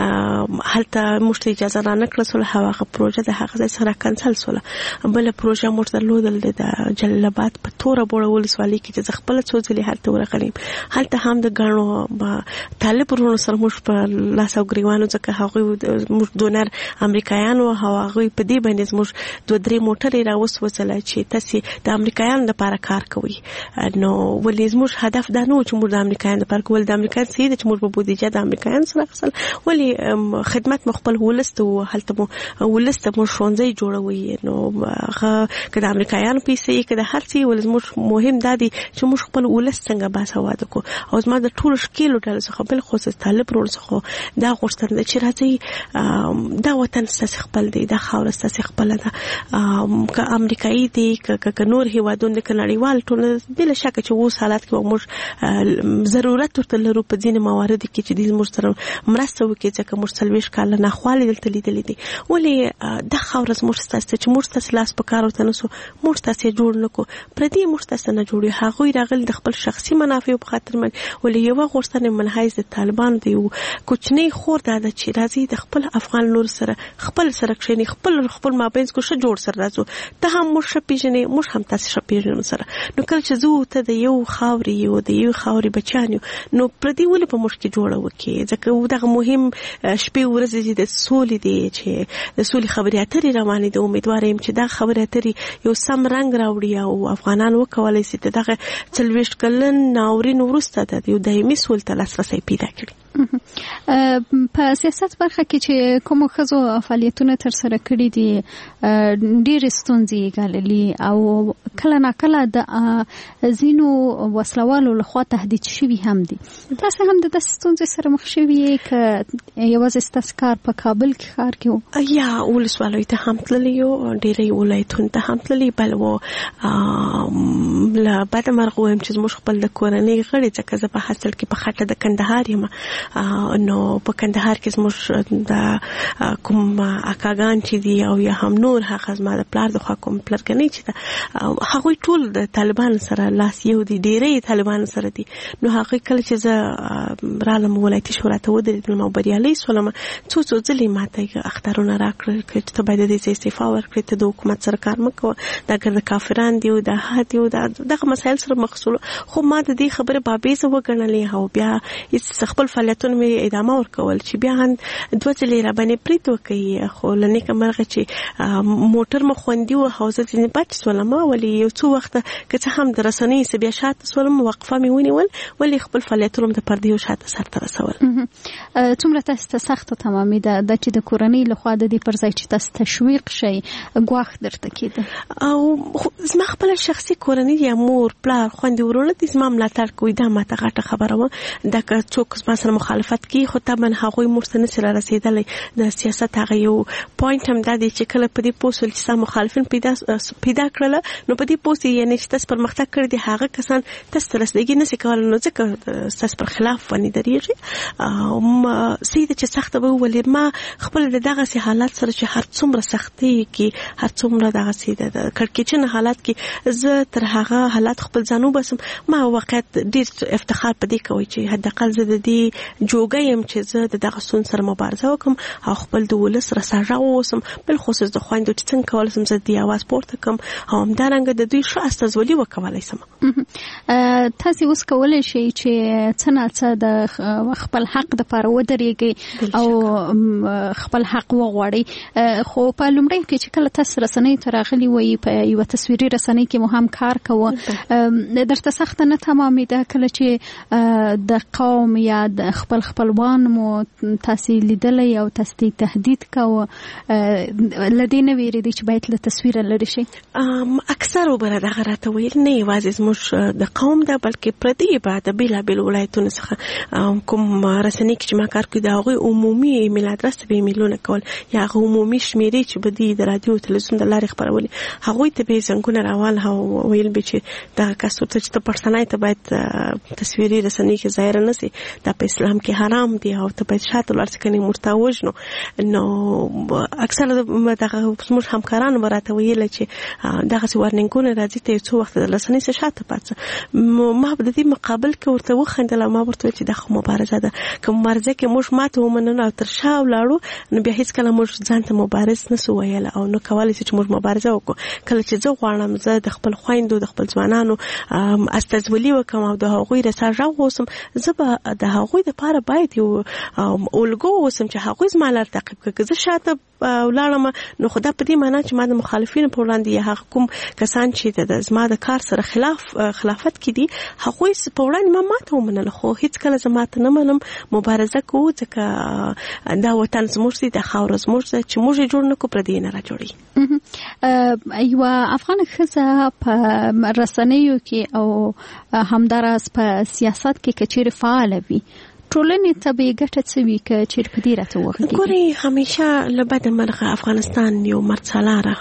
هلته موږ ته اجازه را نه کړه سول هغه پروژه د هغه ځای سره کنسل سول. بل پروژه موږ درلودل د جلال آباد په توره بوړه ولسوالۍ کې چې خپل څو ځلې هلته ورغلیم هلته هم د ګڼو طالب ورونو سره موږ په لاس او ګریوانو ځکه هغوی موږ ډونر امریکایانو او هغوی په دې باندې موږ دوه درې موټرې راوسوځله چې تاسې د امریکایانو لپاره کار کوي نو ولې زموږ هدف دا نه و چې موږ د امریکایانو لپاره ول د امریکا سي د چمور په بودیجه د امریکایانو سره اصل ولی خدمت مخبل ولسته هلته مو ولسته مو شونځي جوړوي نو هغه کله امریکایانو پیسې کله هر څه ول زموږ مهم دادي چې موږ خپل ولس څنګه باسواده کو او زما د ټول شکل ډول څخه بل خصوص طالب ورو څخه دا غوښتنه چې راځي دا وطن ستاسو خپل دی دا خاور ستاسو خپل ده که امریکایي دی که نور هیوادونه د نړیوال ټول بل شک چې وو حالات کې موږ ضرورت ورته لرو په ځینې موارد کې چې د موږ سره مرسته وکړي ځکه موږ څلوېښت کاله ناخوالې دلته لیدلې دي ولې دا خاوره زموږ ستاسو چې موږ ستاسو لاس په کار ورته نسو موږ ستاسو جوړ نه کو پردي موږ ستاسو نه جوړي هغوی راغلي د خپل شخصي منافع په خاطر من ولې یو غوښتنه منحیز د طالبان دی کوچنی خور دا چې راځي د خپل افغان لور سره خپل سره کښینی خپل خپل مابینس کو ش جوړ سره راځو ته هم موږ شپېژنې موږ هم تاسو شپېژنو سره نو کله چې زه ته د یو خاوري یو د یو خاوري بچانو نو پردي ولې په موږ کې جوړه وکړي ځکه دغه مهم شپې ورځې د سولې دی چې د سولې خبرې اترې روانې دي امیدوار یم چې دا خبرې اترې یو سم رنګ راوړي او افغانان وکولای شي چې دغه څلوېښت کلن ناورین وروسته د یو دایمي سولې ته لاسرسی پیدا کړي. په سیاست برخه کې چې کوم ښځو فعالیتونه تر سره کړي دي ډېرې ستونزې ګاللي او کله ناکله د ځینو وسلوالو لخوا تهدید شوي هم دي. تاسو هم د داسې ستونزې سره مخ شوي یې که یوازې ستاسو کار په کابل کې ښار کې و؟ یا ولسوالیو ته هم تللی یو، ډېری ولایتونو ته هم تللی، بل و له بده مرغه وایم چې زموږ خپل د کورنۍ غړي، ځکه زه په حاصل کې په خټه د کندهار یم، نو په کندهار کې زموږ د کوم اکاګان چې دي او یا هم نور هغه زما د پلار د خوا کوم پلرګنۍ چې ده، هغوی ټول د طالبانو سره لاس یو دي، ډېری طالبانو سره دي. نو هغوی کله چې زه رالم ولایتي شورا ته ودرېدلم او بریالۍ شولم، څو څو ځلې ماته اخطارونه راکړل چې ته باید د دې استعفا ورکړې، ته د حکومت سره کار مه کوه، دا ګرد کافران دي او دا ها دي او دغه مسایل سره مخ شولو. خو ما د دې خبرې بابیزه وګڼلې او بیا هېڅ خپل فعالیتونه مې ادامه ورکول چې بیا هم دوه ځلې راباندې برید وکړي. خو له نیکه مرغه چې موټر مو خوندي و او زه ځینې بچ شولم، ولې یو څو وخته که څه هم د رسنیو څه بیا شاته شولم، وقفه مې ونیول، ولې خپل فعالیتونه د پردیو شاته سرته رسول. څومره تاسو ته سخته تمامېده دا چې د کورنۍ لخوا د دې پر ځای چې تاسو تشویق شئ ګواښ درته کېده؟ او زما خپله شخصي کورنۍ یا مور پلار خویندې ورونه دي زما ملاتړ کوي، دا ماته غټه خبره وه. دا که څوک زما سره مخالفت کوي خو طبعا هغوی موږ ته نشي رارسېدلی. د سیاست هغه یو پوینټ هم دا دی چې کله په دې پوه شول چې ستا مخالفین پیدا پیدا کړله، نو په دې پوه شي یعنې چې تاسو پرمختګ کړی دی، هغه کسان تاسو ته رسېدګي نشي کولی، نو ځکه ستاسو پر خلاف باندې درېږي. صحیح ده چې سخته به وولې. ما خپل د دغسې حالات سره چې هر څومره سختۍ کې، هر څومره دغسې د کړکېچن حالات کې زه تر هغه حالات خپل ځان وباسم، ما واقعیت ډېر افتخار په دې کوي چې حداقل زه د دې جوګه یم چې زه د دغه ستونزو سره مبارزه وکړم او خپل د ولس رساژه واوسم، بالخصوص د خویندو چې څنګه کولی شم زه د دې اواز پورته کړم او همدارنګه د دوی ښه استازولي وکولی شم. تاسې اوس کولی شئ چې څه ناڅه د خپل حق دپاره ودرېږئ او خپل حق وغواړئ. خو په لومړیو کې چې کله تاسو رسنیو ته راغلي وئ، په یوه تصویري رسنۍ کې مو هم کار کوه، درته سخته نه تمامېده کله چې د قوم یا د خپل خپلوان مو تاسې لیدلی او تاسې ته تهدید کوه، له دې نه وېرېدئ چې باید له تصویره لرې شئ؟ اکثرو به دغه راته ویل نه یوازې زموږ د قوم ده بلکې پردي به د بېلابېلو ولایتونو څخه کوم رسنۍ کې چې ما کار کوي د هغوی عمومي ایمیل ادرس ته به ایمیلونه کول یا هغه عمومي شمېرې چې به دوی د رادیو تلویزیون د لارې خپرولې، هغوی ته به یې زنګونه راوال او ویل به چې دغه کس ورته چې ته پښتنی ته باید تصویري رسنۍ کې ظاهره نه سي، دا په اسلام کې حرام دی او ته باید شاته ولاړ سې کنې موږ ته وژنو. نو اکثره دغه زموږ همکارانو به راته ویله چې دغسې وارنینګونه راځي ته یو څو وخته د رسنۍ څخه شاته پاڅه. ما به د دې مقابل کې ورته وخندل او ما ورته ویل چې دا خو مبارزه ده، که مبارزه کې موږ ماته ومننو او تر شا ولاړو نو بیا هېڅکله موږ ځان ته مبارز نسو ویلی او نو کولی شو چې موږ مبارزه وکړو. کله چې زه غواړم زه د خپل خویندو د خپل ځوانانو استازولي وکړم او د هغوی رساژه واوسم، زه به د هغوی دپاره باید یو الګو واوسم چې هغوی زما لار تعقیب کړي. که زه شاته ولاړم نو خو دا په دې معنا چې ما د مخالفینو په وړاندې یا هغه کوم کسان چې د زما د کار سره خلاف خلافت کې دي هغوی په وړاندې ما ماته ومنله، خو هېڅکله زه ماته نه منم، مبارزه کوو ځکه دا وطن زموږ دی، دا خاوره زموږ ده، چې موږ یې جوړ نه کړو پردي نه را جوړوي. یوه افغانه ښځه په رسنیو کې او همداراز په سیاست کې که چیرې فعاله وي ټولنې ته به یې ګټه څه وي که چیرې په دې راته وغږېږي؟ ګورې همیشه له بده مرغه افغانستان یو مرڅلاره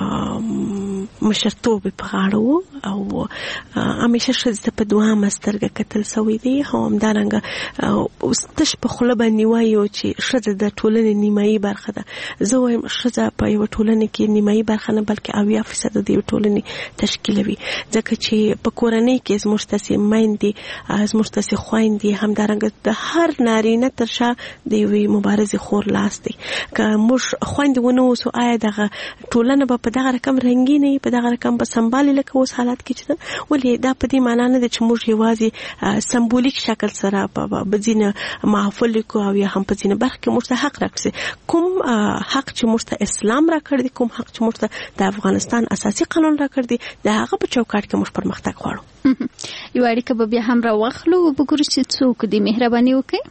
مشرتوب په غاړه و او همیشه ښځې ته په دوهمه سترګه کتل سوی دی او همدارنګه تش په خوله باندې وایو چې ښځه د ټولنې نیمایي برخه ده. زه وایم ښځه په یوه ټولنه کې نیمایي برخه نه بلکې اویا فیصده د یوې ټولنې تشکیلوي، ځکه چې په کورنۍ کې زموږ تاسې میندې، زموږ تاسې خویندې، همدارنګه د هر نارینه تر شا د یوې مبارزې خور لاس دی. که موږ خویندې ونه اوسو آیا دغه ټولنه به په دغه رقم رنګینه وي، په دغه رقم به سمبالي لکه اوس حالات کې چې ده؟ ولې دا په دې معنا نه ده چې موږ یوازې سمبولیک شکل سره په ځینې محافلو کې او یا هم په ځینې برخه کې موږ ته حق راکړي. کوم حق چې موږ ته اسلام راکړی دی، کوم حق چې موږ ته د افغانستان اساسي قانون راکړی دی، د هغه په چوکاټ کې موږ پرمختګ غواړو. یو اړیکه به بیا هم راواخلو، وګورو چې څوک دي. مهرباني وکړئ.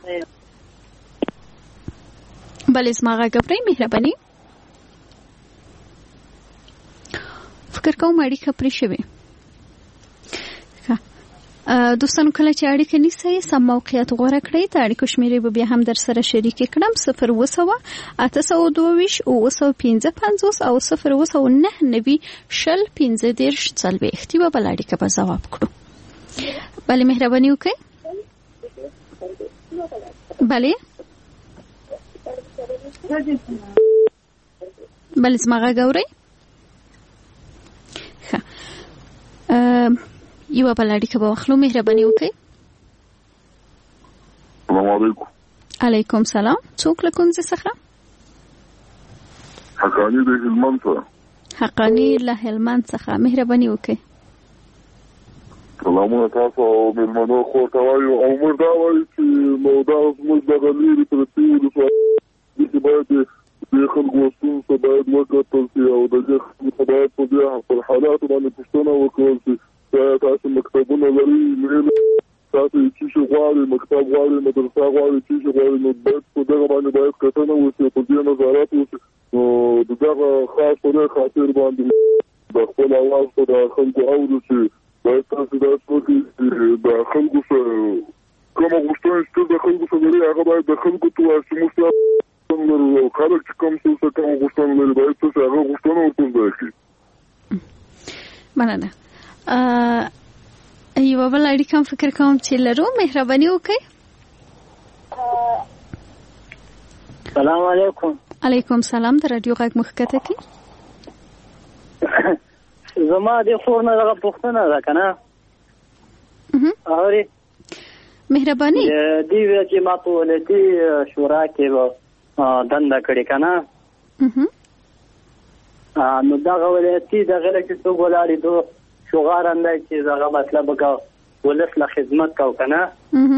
بله زما غږ اورئ؟ مهرباني. فکر کوم اړیکه پرې شوې. دوستانو کله چې اړیکه نیسئ سم موقعیت غوره کړئ. د اړیکو شمیرې به بیا هم در سره شریکې کړم. صفر اوه سوه اته سوه دوه ویشت اوه سوه پنځه پنځوس او صفر اوه سوه نهه نوي شل پنځه دېرش څلوېښت. یوه بله اړیکه به ځواب کړو. بلې مهرباني وکړئ. بلې بلې زما غږ اورئ؟ ښه، یوه بله اړیکه به واخلو. مهرباني وکړئ. السلام علیکم. علیکم سلام. څوک له کومځای څخه؟ حقانی د هلمند څخه. حقانی له هلمند څخه. مهرباني وکړئ. سلامونه تاسو او مېلمنو خور ته وایو او موږ دا وایو چې نو دا زموږ دغه لرې پرتې ولسوالۍ کې باید د خلکو ستونزو باید وکتل شي او د دې خلکو باید په بیا پر حالاتو باندې پوښتنه وکړل شي. تاسو مکتبونه لري، تاسو چې شي غواړي مکتب غواړي مدرسه غواړي چې شي غواړي نو باید په دغه باندې باید کتنه وشي، په دې نظارت وشي. نو دغه خاص په خاطر باندې د خپل اواز په د خلکو اورو شي. باید تاسو دا څوکي د خلکو سره کومه غوښتنه چې د خلکو سره لري هغه باید د خلکو ته واسي موږ نو خلک چې کوم څه کوم غوښتنه لري باید تاسو هغه غوښتنه وکړئ. مننه. یوه بله اړیکه هم فکر کوم چې لرو. مهرباني وکړئ. سلام علیکم. علیکم سلام. د رادیو غږ مخ کته کی زما د خور نه دغه پوښتنه ده که نه؟ اورې مهرباني. دې ویل چې ما په ولایتي شورا کې دنده کړې که نه، نو دغه ولایتي دغه کې څوک ولاړې دو شغارنده چې دغه مطلب وکړه ولس له خدمت کو که نه،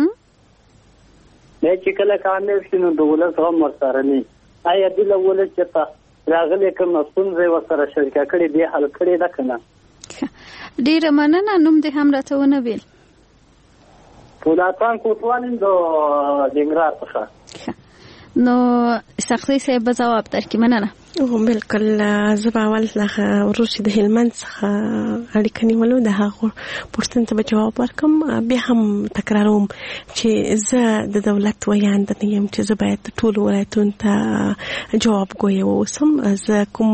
نه چې کله کامیاب شي نو د ولس غم ورسره نه. آیا دې له ولس چې په راغلي کوم ستونزې ورسره شریکه کړې دې حل کړې ده که نه؟ ډېره مننه. نوم دې هم راته ونه ویل. فولادخان کوټوال یم د ننګرهار څخه. نو سختۍ صاحب به ځواب درکړي. مننه. بالکل. زه به اول ورور چې د هلمند څخه اړیکه نیولو د هغو پوښتنې ته به جواب ورکړم. بیا هم تکراروم چې زه د دولت ویانده نه یم چې زه باید ټولو ولایتونو ته جوابګویه واوسم. زه کوم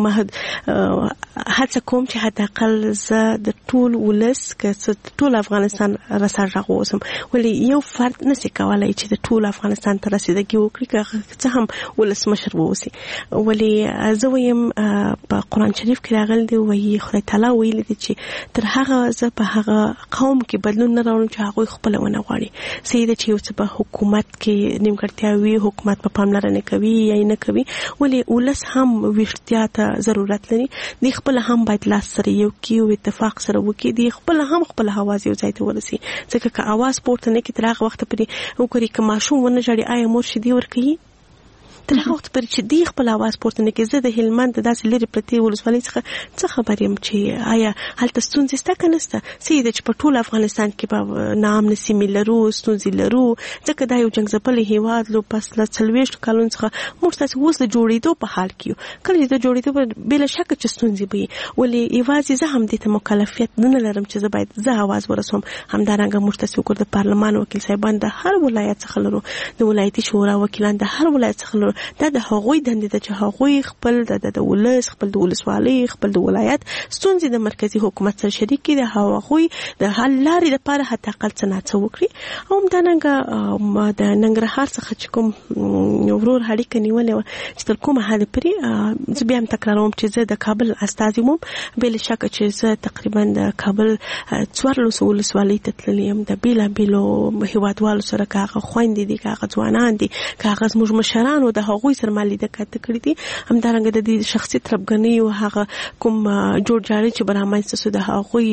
هڅه کوم چې حداقل زه د ټول ولس که ټول افغانستان راسره غږ واوسم، ولې یو فرد نشي کولی چې د ټول افغانستان ته رسیدګي وکړي که څه هم ولسمشر واوسي. ولې زه وایم په قرآن شریف کې راغلی دی، وایي خدای تعالی ویلي دی چې تر هغه زه په هغه قوم کې بدلون نه راوړم چې هغوی خپله ونه غواړي. صحیح ده چې یو څه په حکومت کې نیمګړتیا وي، حکومت په پاملرنه کوي یا نه کوي، ولې ولس هم ویښتیا ته ضرورت لري. دوی خپله هم باید لاس سره یو کړي او اتفاق سره وکړي. دوی خپله هم خپل اواز یو ځای ته ورسي. ځکه که اواز پورته نه کړي تر هغه وخته پورې وګوري که ماشوم ونه ژاړي آیا مور شیدې ورکوي؟ تر هغه وخت پورې چې دوی خپل اواز پورته نه کړي. زه د هلمند د داسې لرې پرتې ولسوالۍ څخه څه خبر یم چې آیا هلته ستونزې شته که نه شته. صحیح ده چې په ټول افغانستان کې به ناامنه سیمې لرو، ستونزې لرو، ځکه دا یو جنګ ځپلی هېواد لو. پس له څلوېښتو کلونو څخه موږ تاسې اوس د جوړېدو په حال کې یو. کله چې د جوړېدو بې له شکه چې ستونزې به وي، ولې یوازې زه هم دې ته مکلفیت نه لرم چې زه باید زه اواز ورسوم. همدارنګه موږ تاسې وګورو د پارلمان وکیل صاحبان د هر ولایت څخه لرو، د ولایتي شورا وکیلان د هر ولایت څخه لرو. دا د هغوی دندې ده چې هغوی خپل د ولس، خپل د ولسوالۍ، خپل د ولایت ستونزې د مرکزي حکومت سره شریک کړي، د هغوی د حل لارې لپاره حتی اقل څه نه څه وکړي. او همدارنګه د ننګرهار څخه چې کوم ورور اړیکه نیولې وه چې تر کومه حده پورې زه بیا هم تکراروم چې زه د کابل استازی وم. بې له شکه چې زه تقریبا د کابل څوارلسو ولسوالۍ ته تللی یم، د بېلابېلو هېوادوالو سره، که هغه خویندې دي، که هغه ځوانان دي، که هغه زموږ مشرانو د هغوی سره ما لیده کاته کړي دي. همدارنګه د دې شخصي تربګنۍ او هغه کوم جوړجاړی چې به رامنځته سو د هغوی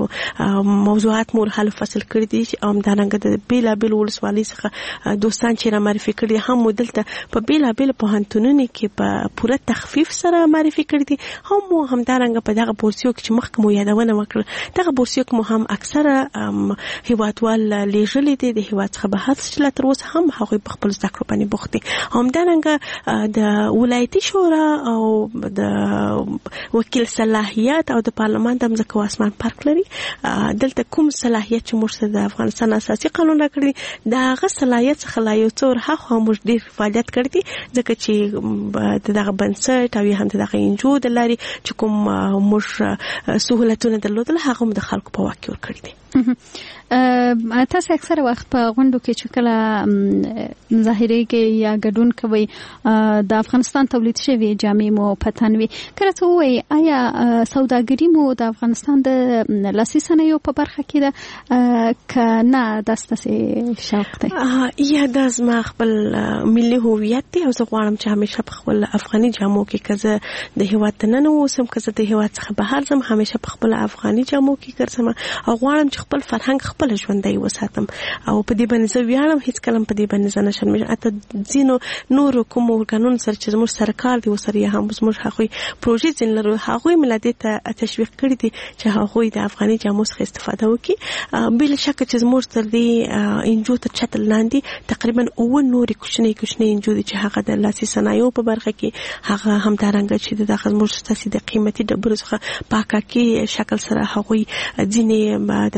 موضوعات مو حل فصل کړي دي. همدارنګه د بېلابېلو ولسوالۍ څخه دوستان چې را معرفي کړي دي هم مو دلته په بېلابېلو پوهنتونونو کې په پوره تخفیف سره معرفي کړي دي. هم مو همدارنګه په دغه بورسیو کې چې مخکې مو یادونه وکړه، دغه بورسیو کې مو هم اکثره هېوادوال لېږلي دي د هېواد څخه بهر چې لا تر اوسه هم هغوی په خپلو زده کړو باندې بوخت دي. همدارنګه همدارنګه د ولایتي شورا او د وکیل صلاحیت او د پارلمان د مځکو اسمان فرق لري. دلته کوم صلاحیت چې موږ د افغانستان اساسي قانون راکړي دا هغه صلاحیت څخه لا یو څور هغه موږ ډیر فعالیت کړی ځکه چې دغه بنسټ او هم دغه انجو د لاري چې کوم موږ سہولتونه درلودل هغه د خلکو په واک کې ور کړی دي. تاسو اکثره وخت په غونډو کې چې کله مظاهره کې یا ګډون کوي د افغانستان تولید شوی جامې مو پتنوي کله ته وایي آیا سوداګري مو د افغانستان د لاسي صنایعو په برخه کې ده که نه داسې شوق دی یا د زما خپل ملي هویت دی او زه غواړم چې همیشه په خپل افغاني جامو کې که زه د هیواد دننه اوسم که زه د هیواد څخه بهر ځم همیشه په خپل افغاني جامو کې ګرځم او غواړم چې خپل فرهنګ خپل ژوندۍ وساتم او په دې باندې زه ویاړم هیڅ کله په دې باندې زه نه شرمېږم. اته ځینو نورو کومو ارګانونو سره چې زموږ سرکار دی ورسره یې هم زموږ هغوی پروژې ځینې لرو هغوی مې لا دې ته تشویق کړي دي چې هغوی د افغاني جامو څخه استفاده وکړي. بله شکه چې زموږ تر دې انجو تر چتر لاندې تقریبا اووه نورې کوچنۍ کوچنۍ انجو دي چې هغه د لاسي صنایعو په برخه کې هغه همدارنګه چې د دغه زموږ ستاسې د قیمتي ډبرو څخه په حقیقي شکل سره هغوی ځینې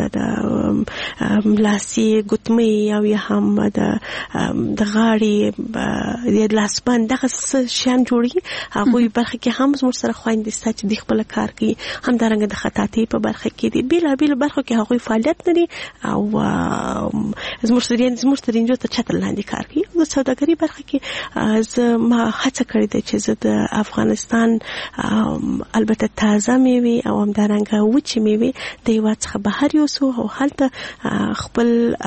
د لاسي ګوتمې او یا هم د د غاړې د لاسبند دغه شیان جوړي هغوی برخه کې هم زموږ سره خویندې سته چې دوی خپله کار کوي همدارنګه د خطاطۍ په برخه کې دي بېلابېلو برخو کې هغوی فعالیت لري او زموږ سره زموږ تر انجو ته چتر لاندې کار کوي. د سوداګرۍ برخه کې زه ما هڅه کړې ده چې زه د افغانستان البته تازه میوې او همدارنګه وچې میوې د هېواد څخه بهر یوسو او هلته خپل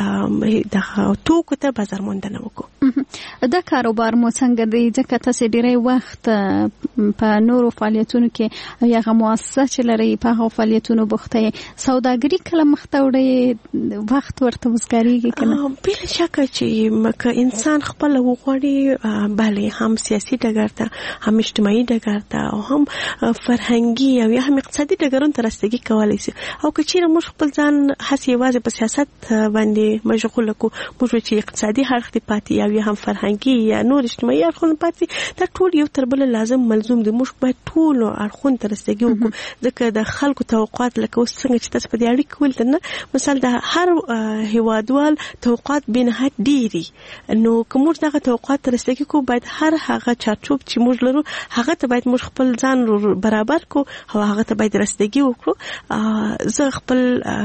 د توکو ته بازار موندنه وکړو. دا کاروبار مو څنګه دی ځکه تاسو ډیری وخت په نورو فعالیتونو کې او هغه مؤسسه چې لري په هغه فعالیتونو بوخته سوداګري کله مخته وړي وخت ورته وزګاریږي کنه بل شکه چې مکه انسان خپل وغوړي bale هم سیاسي ډګر ته هم اجتماعي ډګر ته او هم فرهنګي او یا هم اقتصادي ډګرونو ته رسیدګي کولای شي او که چیرې موږ خپل ځان هڅې یوازې په سیاست باندې مشغول کړو موږ چې اقتصادي اړخ دی پاتې یا هم فرهنګي یا نور اجتماعي اړخونه پاتې دا ټول یو تر بل لازم ملزوم دي. موږ باید ټول اړخونه ته رسیدګي وکړو ځکه د خلکو توقعات لکه اوس څنګه چې تاسو په دې اړیکه کې ولته نه مثال د هر هیوادوال توقعات بې نهایت ډېري نو که موږ دغه توقعات ته رسیدګي کوو باید هر هغه چارچوب چې موږ لرو هغه ته باید موږ خپل ځان برابر کړو او هغه ته باید رسیدګي وکړو. زه خپل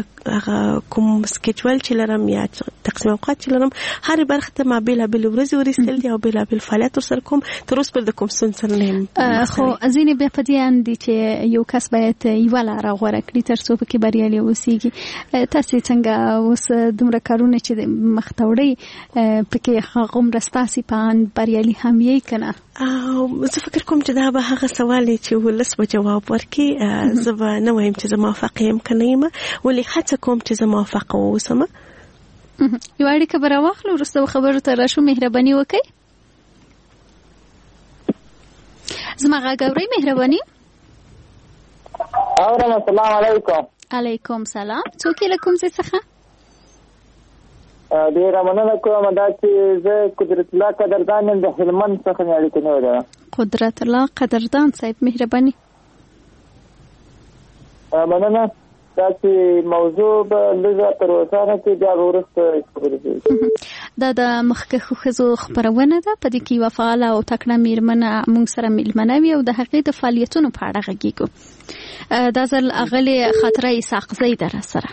کوم سکیجول چې لرم یا تقسیم اوقات چې لرم هر برخه ته ما بېلابېل ورځې ورایستل دي او بېلابېل فعالیت ورسره کوم تر اوسه پورې د کوم ستونزې سره نه یم. خو ځینې بیا په دې اند دي چې یو کس باید یوه لاره غوره کړي تر څو پکې بریالی اوسېږي. تاسې څنګه اوس دومره کارونه چې مخته وړئ پکې هغومره ستاسې په اند بریالي هم یې که نه؟ زه فکر کوم چې دا به هغه سوال چې ولس به جواب ورکړي. زه به نه وایم چې زه موافقه یم که نه یم ولې هڅه کوم چې زه موافقه واوسم. یوه اړیکه به راواخلو وروسته به خبرو ته راشو. مهرباني وکړئ زما غږ اورئ؟ مهرباني اورم. السلام علیکم. علیکم سلام. څوک یې له کوم ځای څخه؟ ډېره مننه کوم دا چې زه قدرت الله قدردان یم د هلمند څخه مې اړیکه نیولې ده. قدرت الله قدردان صاحب مهرباني. مننه دا چې موضوع به لږه تر اوسانه کې بیا به وروسته خبرې کوي. دا د مخکښو ښځو خپرونه ده په دې کې یوه فعاله او تکړه میرمنه موږ سره میلمنه وي او د هغې د فعالیتونو په اړه غږیږو. دا ځل اغلې خاطره اسحاقزۍ ده راسره.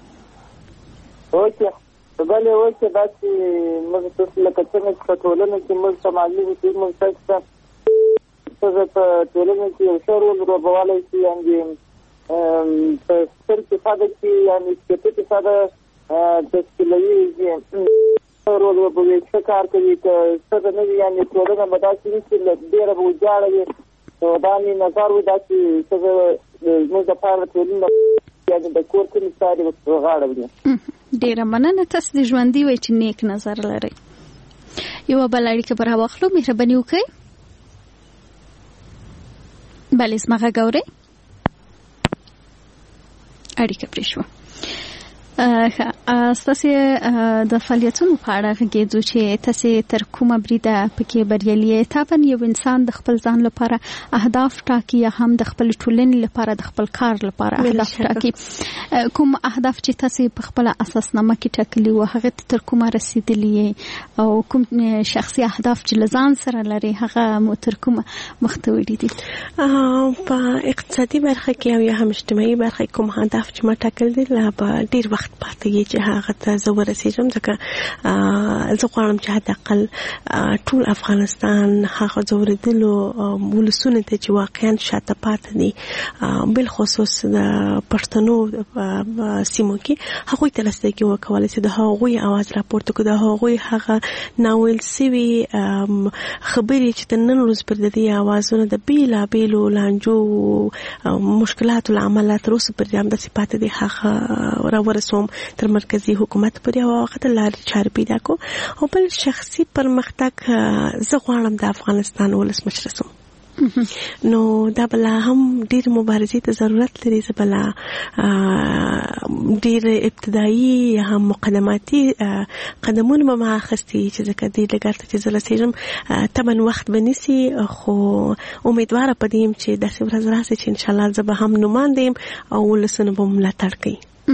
اوکې بلې اوکې دا چې موږ تاسو لکه څنګه چې په ټولنه کې موږ ته معلوم دي موږ تاسو ته ښځه په ټولنه کې یو ښه رول لوبولی شي یعنې په ستر فساد کې یعنې شپېته فیصده تشکیلوي رول لوبوي ښه کار کوي که ښځه نه وي یعنې ټولنه به داسې وي چې ډېره به ویجاړه وي نو دا مې نظر وي دا چې ښځه زموږ دپاره ټولنه یعنې د کور کلي چارې ورته غاړه وړي. ډېره مننه. تاسو د ژوندي وئ چې نیک نظر لرئ. یوه بله اړیکه به راواخلو. مهرباني وکړئ. بلې زما غږ اورئ؟ اړیکه پرې شوه. تاسو د فعالیتونو په اړه غږیدو چې تاسو تر کومه بریده پکې بریالي تابن یو انسان د خپل ځان لپاره اهداف ټاکي یا هم د خپل ټولنې لپاره د خپل کار لپاره اهداف ټاکي کوم اهداف چې تاسو په خپل اساسنامه کې ټاکلي و هغه تر کومه رسیدلی او کوم شخصي اهداف چې لزان سره لري هغه مو تر کومه مختوړي دي په اقتصادي برخه کې او یا هم اجتماعي برخه کې کوم اهداف چې ما ټاکل دي لا به ډیر وخت پاتې چې هغه ته زه ورسېږم ځکه زه غواړم چې حتی اقل ټول افغانستان هغه ځورېدلو ولسونه ته چې واقعا شاته پاتې دي بالخصوص د پښتنو سیمو کې هغوی ته لاسرسی وکولای شي د هغوی اواز راپورته کړي د هغوی هغه ناویل سوي خبرې چې د نن ورځ پر دې اوازونه د بیلابیلو لانجو مشکلاتو لامل تر اوسه پر دې هم د صفات دي هغه راورسوم تر مرکزی حکومت پورې او هغه ته لارې چارې پیدا کو او بل شخصي پرمختګ زه غواړم د افغانستان ولسمشر شم نو دا بلا هم ډیر مبارزې ته ضرورت لري زه بلا ډیر ابتدایي یا هم مقدماتي قدمونه به ما اخیستي چې ځکه دې لګر ته چې زه رسېږم طبعا وخت به نیسي خو امیدواره په دې یم چې داسې ورځ راشي چې انشاءالله زه به هم نومانده یم او ولسونه به ملاتړ کوي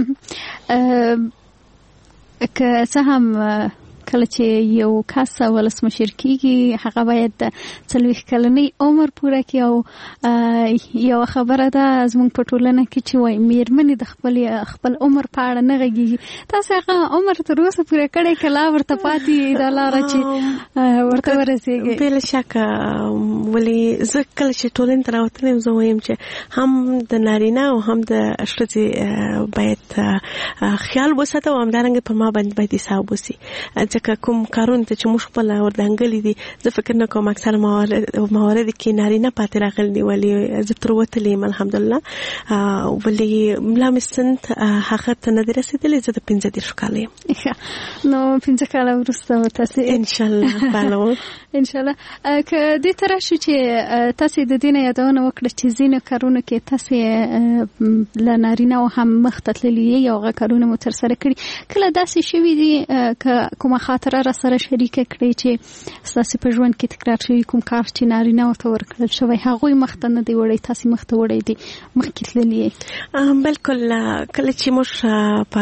که څه هم کله چې یو کس ولسمشر کیږي هغه باید څلوېښت کلنی عمر پوره کړي او یو خبره ده زموږ په ټولنه کې چې وایي میرمنې د خپل خپل عمر په اړه نه غږیږي تاسو هغه عمر تر اوسه پوره کړی که لا ورته پاتې دا لاره چې ورته ورسېږي بله شکه ولې زه کله چې ټولنې ته راوتلی یم زه وایم چې هم د نارینه او هم د ښځې باید خیال وساته او همدارنګه په ما باندې باید حساب وسي ځکه کوم کارونه ته چې موږ خپل وردانګلي دي زه فکر نه کوم اکثر موارد کې نارینه پاتې راغلي دي ولې زه تر وتلې یم الحمدلله ولې ملا مې سند هغه ته نه دی رسېدلی زه د پنځه دېرشو کاله یم نو پنځه کاله وروسته تاسې انشاءالله پالو انشاءالله که دې ته راشو چې تاسې د دې نه یادونه وکړه چې ځینې کارونو کې تاسې له نارینه او هم مخ ته تللي یې او هغه کارونه مو ترسره کړي کله داسې شوي دي که کومه خاطره را سره شریکه کړئ چې ستاسې په ژوند کې تکرار شوي کوم کار چې نارینه ورته ورکړل شوی هغوی مخ ته نه دی وړی تاسې مخ ته وړی دي مخکې تللي یې بلکل کله چې موږ په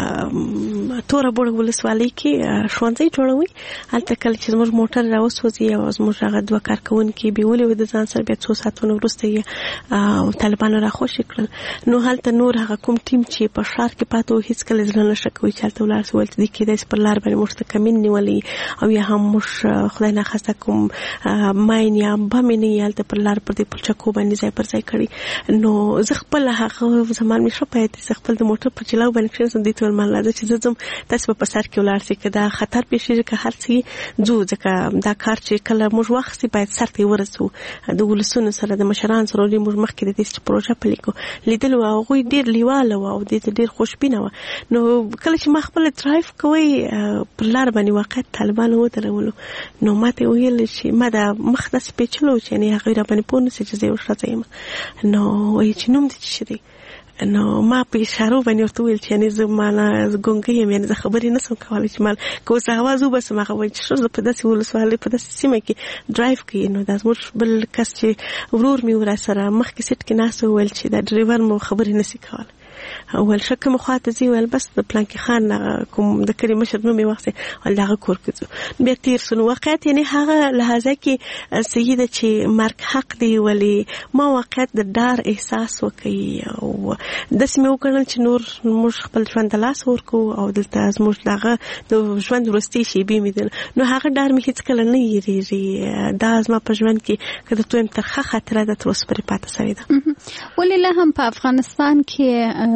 توره بوړ ولسوالۍ کې ښوونځی جوړوي هلته کله چې زموږ موټر راوسوځي او زموږ هغه دوه کارکوونکي بیولې وي د ځان سره بیا څو ساعتونه وروسته یې طالبانو راخوشي کړل نو هلته نور هغه کوم ټیم چې په ښار کې پاتې و هېڅکله زړه نه ښه کوي چې هلته ولاړ سي ویل چې دې کېدای شي پر لار باندې موږ ته کمین نیولي او یا هم موږ خدای ناخواسته کوم ماین یا بم یې نه یې هلته پر لار پر دې پلچکو باندې ځای پر ځای کړي نو زه خپل هغه زمان مې ښه پوهېد زه خپل د موټر په چلاو باندې کښېنستم دې ته ویل ماله راځه چې زه ځم تاسې به په سر کې ولاړ سئ که دا خطر پېښېږي که هر څه ځو ځکه دا کار چې کله موږ واخیستې باید سر ته یې ورسو د ولسونو سره د مشرانو سره ولې موږ مخکې د دې پروژه پلې کړو لیدلي وو هغوی ډېر لیواله وو او دې ته ډېر خوشبینه وه نو کله چې ما خپله ډرایف کوئ پر لار باندې واقعیت طالبانو ودرولو نو ما ته ویل چې ما دا مخ داسې پیچلو چې یعنې هغوی را باندې پوه نه سي چې زه یو ښځه یم نو وایي چې نوم دې څه دی نو ما په اشارو باندې ورته ویل چې یعنې زه ماله ګونګۍ یم یعنې زه خبرې نه شم کولی چې مال که اوس آواز وباسم هغه وایي چې ښځه په داسې ولسوالۍ په داسې سیمه کې ډرایف کوي نو دا زموږ بل کس چې ورور مې و را سره مخکې سیټ کې ناست وویل چې دا ډریور مو خبرې نه شي کولی ول ښه کومه خواته ځي ویل بس د پلانکي خان کوم د کلي مشر نوم یې واخیستی ول د هغه کور کې ځو بیا تېر سو نو واقعیت یعنې هغه لحاظه کې صحیح ده چې مرګ حق دی ولې ما واقعیت د ډار احساس وکوي او داسې مې وګڼل چې نور موږ خپل ژوند د لاس ورکو او دلته زموږ د هغه د ژوند وروستۍ شېبې مې دي نو هغه ډار مې هېڅکله نه هېرېږي دا زما په ژوند کې که درته ویم ترخه خاطره ده تر اوسه پورې پاتې شوې ده ولې لا هم په افغانستان کې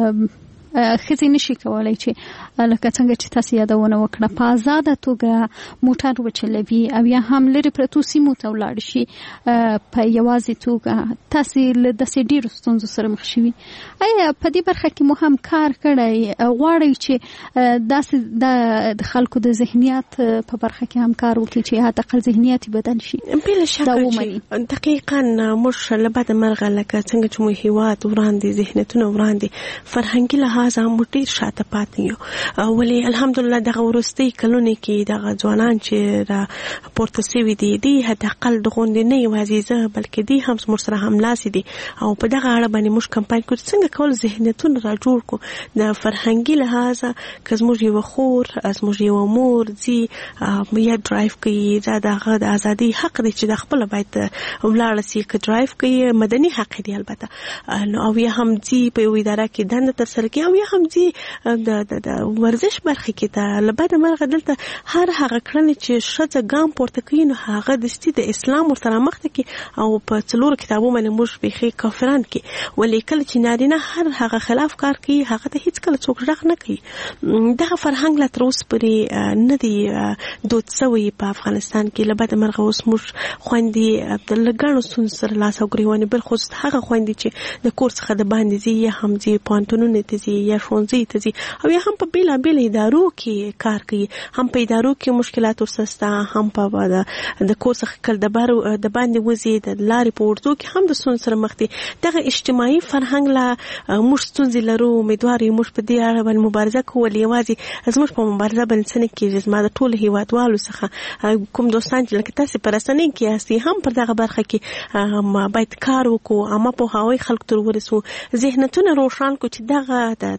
ښځې نشي کولی چې لکه څنګه چې تاسو یادونه وکړه په آزاده توګه موټر وچلوي او یا هم لرې پرتو سیمو ته ولاړ شي په یوازې توګه تاسو له داسې ډېرو ستونزو سره مخ شوي آیا په دې برخه کې مو هم کار کړی غواړئ چې داسې د خلکو د ذهنیت په برخه کې هم کار وکړي چې حداقل ذهنیت بدل شي بله شکه چې دقیقا موږ له بده مرغه لکه څنګه چې مو هېواد وړاندې ذهنیتونه وړاندې فرهنګي لحاظ لحاظ موږ ډیر شاته پاتې یو. ولې الحمدلله دغه وروستي کلونه کې دغه ځوانان چې را پورته شوي دي دي حد اقل د غونډې نه یوازې زه بلکې دي هم زموږ سره هملاسې دي او په دغه اړه باندې موږ کمپاین کوو څنګه کول ذهنیتونه را جوړ کړو د فرهنګي لحاظه که زموږ یوه خور زموږ یوه مور ځي یا ډرایو کوي دا دغه د ازادي حق دی چې د خپله باید ولاړه سي که ډرایو کوي مدني حق دی البته نو او یا هم ځي په یوه اداره کې دنده ترسره کوي او یا هم ځي د ورزش برخه کې ته له بده مرغه دلته هر هغه کړنې چې ښځه ګام پورته کوي نو هغه دستي د اسلام ورسره مخته کې او په څلورو کتابو باندې موږ بیخي کافران کې ولې کله چې نارینه هر هغه خلاف کار کوي هغه ته هیڅ کله څوک غږ نه کوي. دغه فرهنګ لا تر اوسه پورې نه دی دود شوی په افغانستان کې له بده مرغه اوس موږ خویندې د ګڼو ستونزو سره لاس او ګریوانې بالخصوص هغه خویندې چې د کور څخه د باندې ځي یا هم ځي پوهنتونونو ته ځي یا ښوونځي ته ځي او یا هم په بېلابېلو ادارو کې کار کوي هم په ادارو کې مشکلات ورسره شته هم په د کور څخه کله د باندې وځي د لارې په اوږدو کې هم د ستونزو سره مخ دي. دغه اجتماعي فرهنګ لا موږ ستونزې لرو امیدوار یو موږ په دې اړه باندې مبارزه کوو ولې یوازې زموږ په مبارزه باندې څه نه کېږي زما د ټولو هېوادوالو څخه کوم دوستان چې لکه تاسې په رسنۍ کې یاستئ هم پر دغه برخه کې باید کار وکړو عامه پوهاوی خلکو ته ورسو ذهنیتونه روښان کړو چې دغه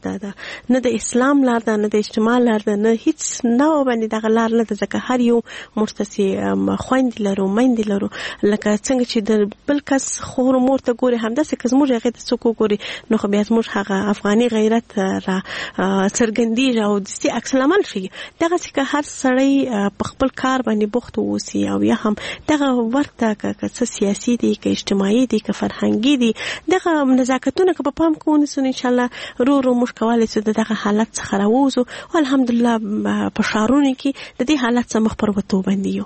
نه د اسلام لار ده نه د اجتماع لار ده نه هیڅ نه باندې دغه لار نه ده ځکه هر یو موږ تاسې خویندې لرو میندې لرو لکه څنګه چې د بل کس خور مور ته ګوري همداسې که زموږ هغې ته څوک وګوري نو خو بیا زموږ هغه افغاني غیرت را څرګندېږي او داسې عکس العمل ښیي. دغسې که هر سړی په خپل کار باندې بوخت واوسي او یا هم دغه ورته که څه سیاسي دي که اجتماعي دي که فرهنګي دي دغه نزاکتونه که په پام کې ونیسو نو انشاءالله رو رو موږ کولی شو د دغه حالت څخه راووځو او الحمدلله په ښارونو کې د دې حالت څخه مخ پر وتو باندې یو.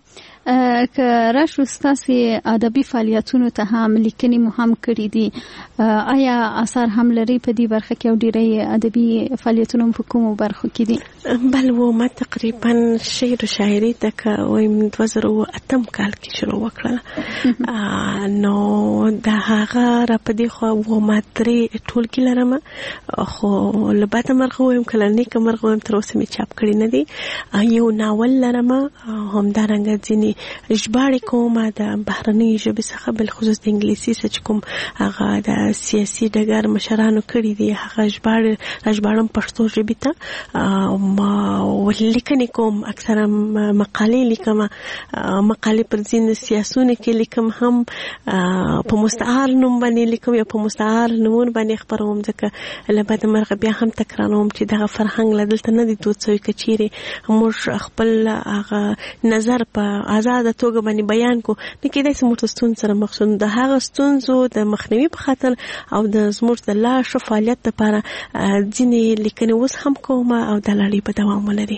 که راشو ستاسې ادبي فعالیتونو ته هم لیکنې مو هم کړي دي آیا اثر هم لري په دې برخه کې او ډېری ادبي فعالیتونه په کومو برخو کې دي؟ بل و ما تقریبا شعر و شاعري ته که وایم دوه زره اوه اتم کال کې شروع وکړله نو د هغه را په دې خوا و ما درې ټولګي لرم خو له بده مرغه وایم که له نیکه مرغه وایم تر اوسه مې چاپ کړي نه دي. یو ناول لرم همدارنګه ځینې ژباړې کوم د بهرنۍ ژبې څخه بالخصوص د انګلیسي څه چې کوم هغه د سیاسي ډګر مشرانو کړي دي هغه ژباړې راژباړم پښتو ژبې ته لیکنې کوم اکثره مقالې لیکم مقالې پر ځینې سیاسونو کې لیکم هم په مستعار نوم باندې لیکم یا په مستعار نومونو باندې خپروم ځکه له بده مرغه بیا هم تکراروم چې دغه فرهنګ له دلته نه دی دود شوی که چیرې موږ خپل هغه نظر په آزاده توګه باندې بیان کو نو کېدای شي موږ ته ستونزو سره مخ شو. د هغه ستونزو د مخنیوي په خاطر او د زموږ د لا ښه فعالیت لپاره ځینې لیکنې اوس هم کوم او د لړۍ په دوام ولري.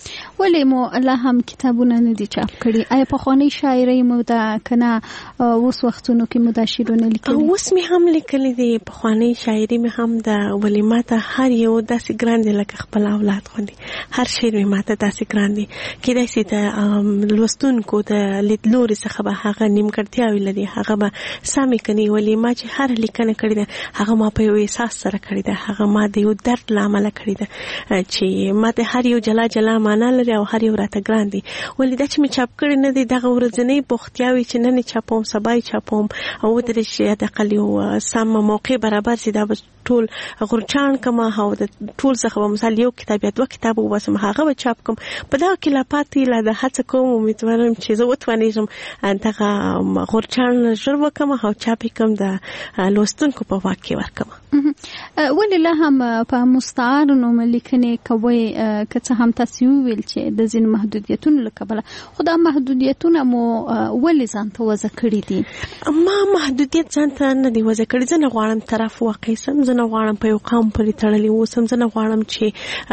ولې مو لا هم کتابونه نه دي چاپ کړي؟ آیا پخوانۍ شاعرۍ مو ده که نه اوس وختونو کې مو دا شعرونه لیکلي؟ اوس مې هم لیکلي دي پخوانۍ شاعري مې هم ده ولې ما ته هر یو داسې ګران دی لکه خپل اولاد غوندې هر شعر مې ما ته داسې ګران دی. کېدای شي د لوستونکو د لیدلوري څخه به هغه نیمګړتیاوې لري هغه به سمې کني ولې ما چې هر لیکنه کړې ده هغه ما په یو احساس سره کړې ده هغه ما د یو درد له امله کړې ده چې ما ته هر یو جلا جلا معنا لري او هر یو راته ګران دي. ولې دا چې مې چاپ کړی نه دی دغه ورځنۍ بوختیاوې چې نن یې چاپوم سبا یې چاپوم او ودرې چې حداقل یو سمه موقع برابر شي دا به ټول غورچاڼ کما او د ټول څخه به مثال یو کتاب یا دوه کتاب وباسم هغه به چاپ کوم په دغه کې لا پاتې لا د هڅه کوم امیدوارم چې زه وتوانېږم دغه غورچاڼ ژر وکړم او چاپ یې کړم د لوستونکو په واک کې ورکړم. ولې لا هم په مستعار نوم لیکنې کوئ که څه هم تاسو ویل چې د ځینو محدودیتونو له کبله خو دا محدودیتونه مو ولې ځان ته وضع کړي دي؟ ما محدودیت ځان ته نه دی وضع کړي. زه نه غواړم طرف واقع سم زه نه غواړم په یو قام پورې تړلی اوسم زه نه غواړم چې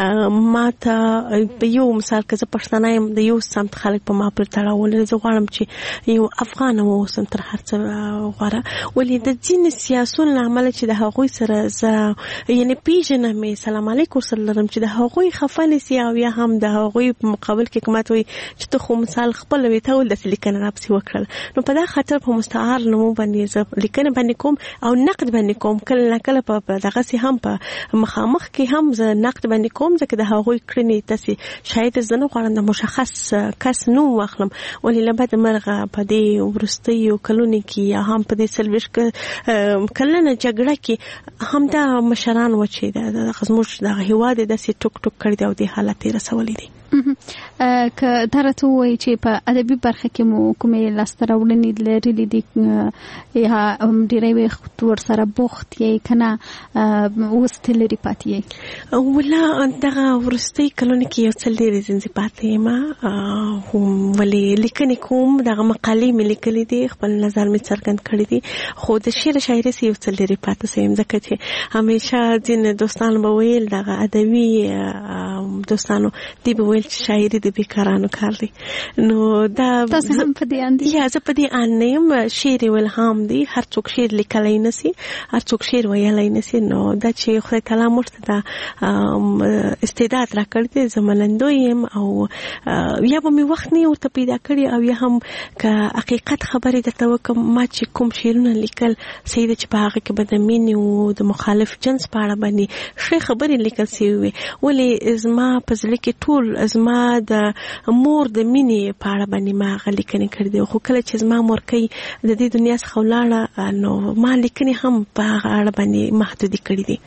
ما ته په یو مثال که زه پښتانه یم د یو سمت خلک په ما پورې تړاو ولري زه غواړم چې یو افغان واوسم تر هر څه غوره. ولې د ځینې سیاسونو له امله چې د هغوی سره زه یعنې پیژنم یې سلام علیکم سره لرم چې د هغوی خفه نسي او یا هم د هغوی په مقابل کې که ماته وایي چې ته خو مثال خپله وې ته ول داسې لیکنه راپسې وکړل نو په دا خاطر په مستعار نومو باندې زه لیکنه باندې کوم او نقد باندې کوم کله نه کله په دغه سي هم په مخامخ کې هم ز نقد باندې کوم ځکه د هغوی کړنې تاسو شاید زنه غواړم د مشخص کس نو واخلم ولې لبد مرغه په دې ورستیو کلونی کې یا هم په دې سلويش کلنه جګړه کې هم دا مشران و چې د خزموش د هواد د سي ټوک ټوک کړی او د حالت رسولې دي که درته وایي چې په ادبي برخه کې مو کومې لاسته راوړنې لرلې دي یا ډېری وخت ورسره بوخت یې که نه اوس ترې لرې پاتې یې؟ ولا دغه وروستۍ کلونو کې یو څه ډېرې ځنځې پاتې یم ولې لیکنې کوم دغه مقالې مې لیکلې دي خپل نظر مې څرګند کړی دي خو د شعر شاعرۍ سې یو څه لرې پاتې سوی یم ځکه چې همیشه ځینې دوستان به ویل دغه ادبي دوستانو دی به ویل چې شاعري د بیکارانو کار دی نو دا تاسو هم په دې اندي یا زه په دې ان نیم شعر ولهام دی هر څوک شعر لیکلای نسی هر څوک شعر ویلای نسی نو دا چې خدای تعالی مرته دا استعداد را کړی دی زمونندو یم او یا به مې وخت نه ورته پیدا کړی او یا هم که حقیقت خبرې درته وکم ما چې کوم شعرونه لیکل سیده چې په هغه کې به د مینې او د مخالف جنس په اړه باندې ښې خبرې لیکل سوي وي ولې زما په زړه کې ټول زما د مور د مینې په اړه باندې ما هغه لیکنې کړې دي خو کله چې زما مورکۍ د دې دنیا څخه ولاړه نو ما لیکنې هم په هغه اړه باندې محدودې کړې دي.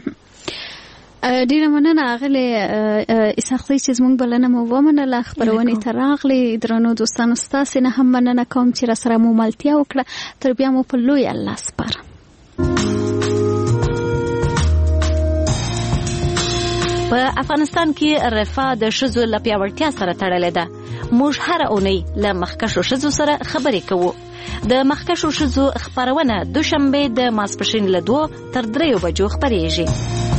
ډیره مننه اغلې اساقزی چې زموږ بلنه مو ومنله خبرونې ته راغلي درنو دوستانو ستاسو نه هم مننه کوم چې را سره مو ملتیا وکړه تر بیا مو په لوی الله سپارم. په افغانستان کې رفاه د ښځو له پیاوړتیا سره تړلې ده. موږ هره اونۍ له مخکښو ښځو سره خبرې کوو. د مخکښو ښځو خبرونه دوشنبه د ماسپښین له دوه تر دریو بجو خبرېږي.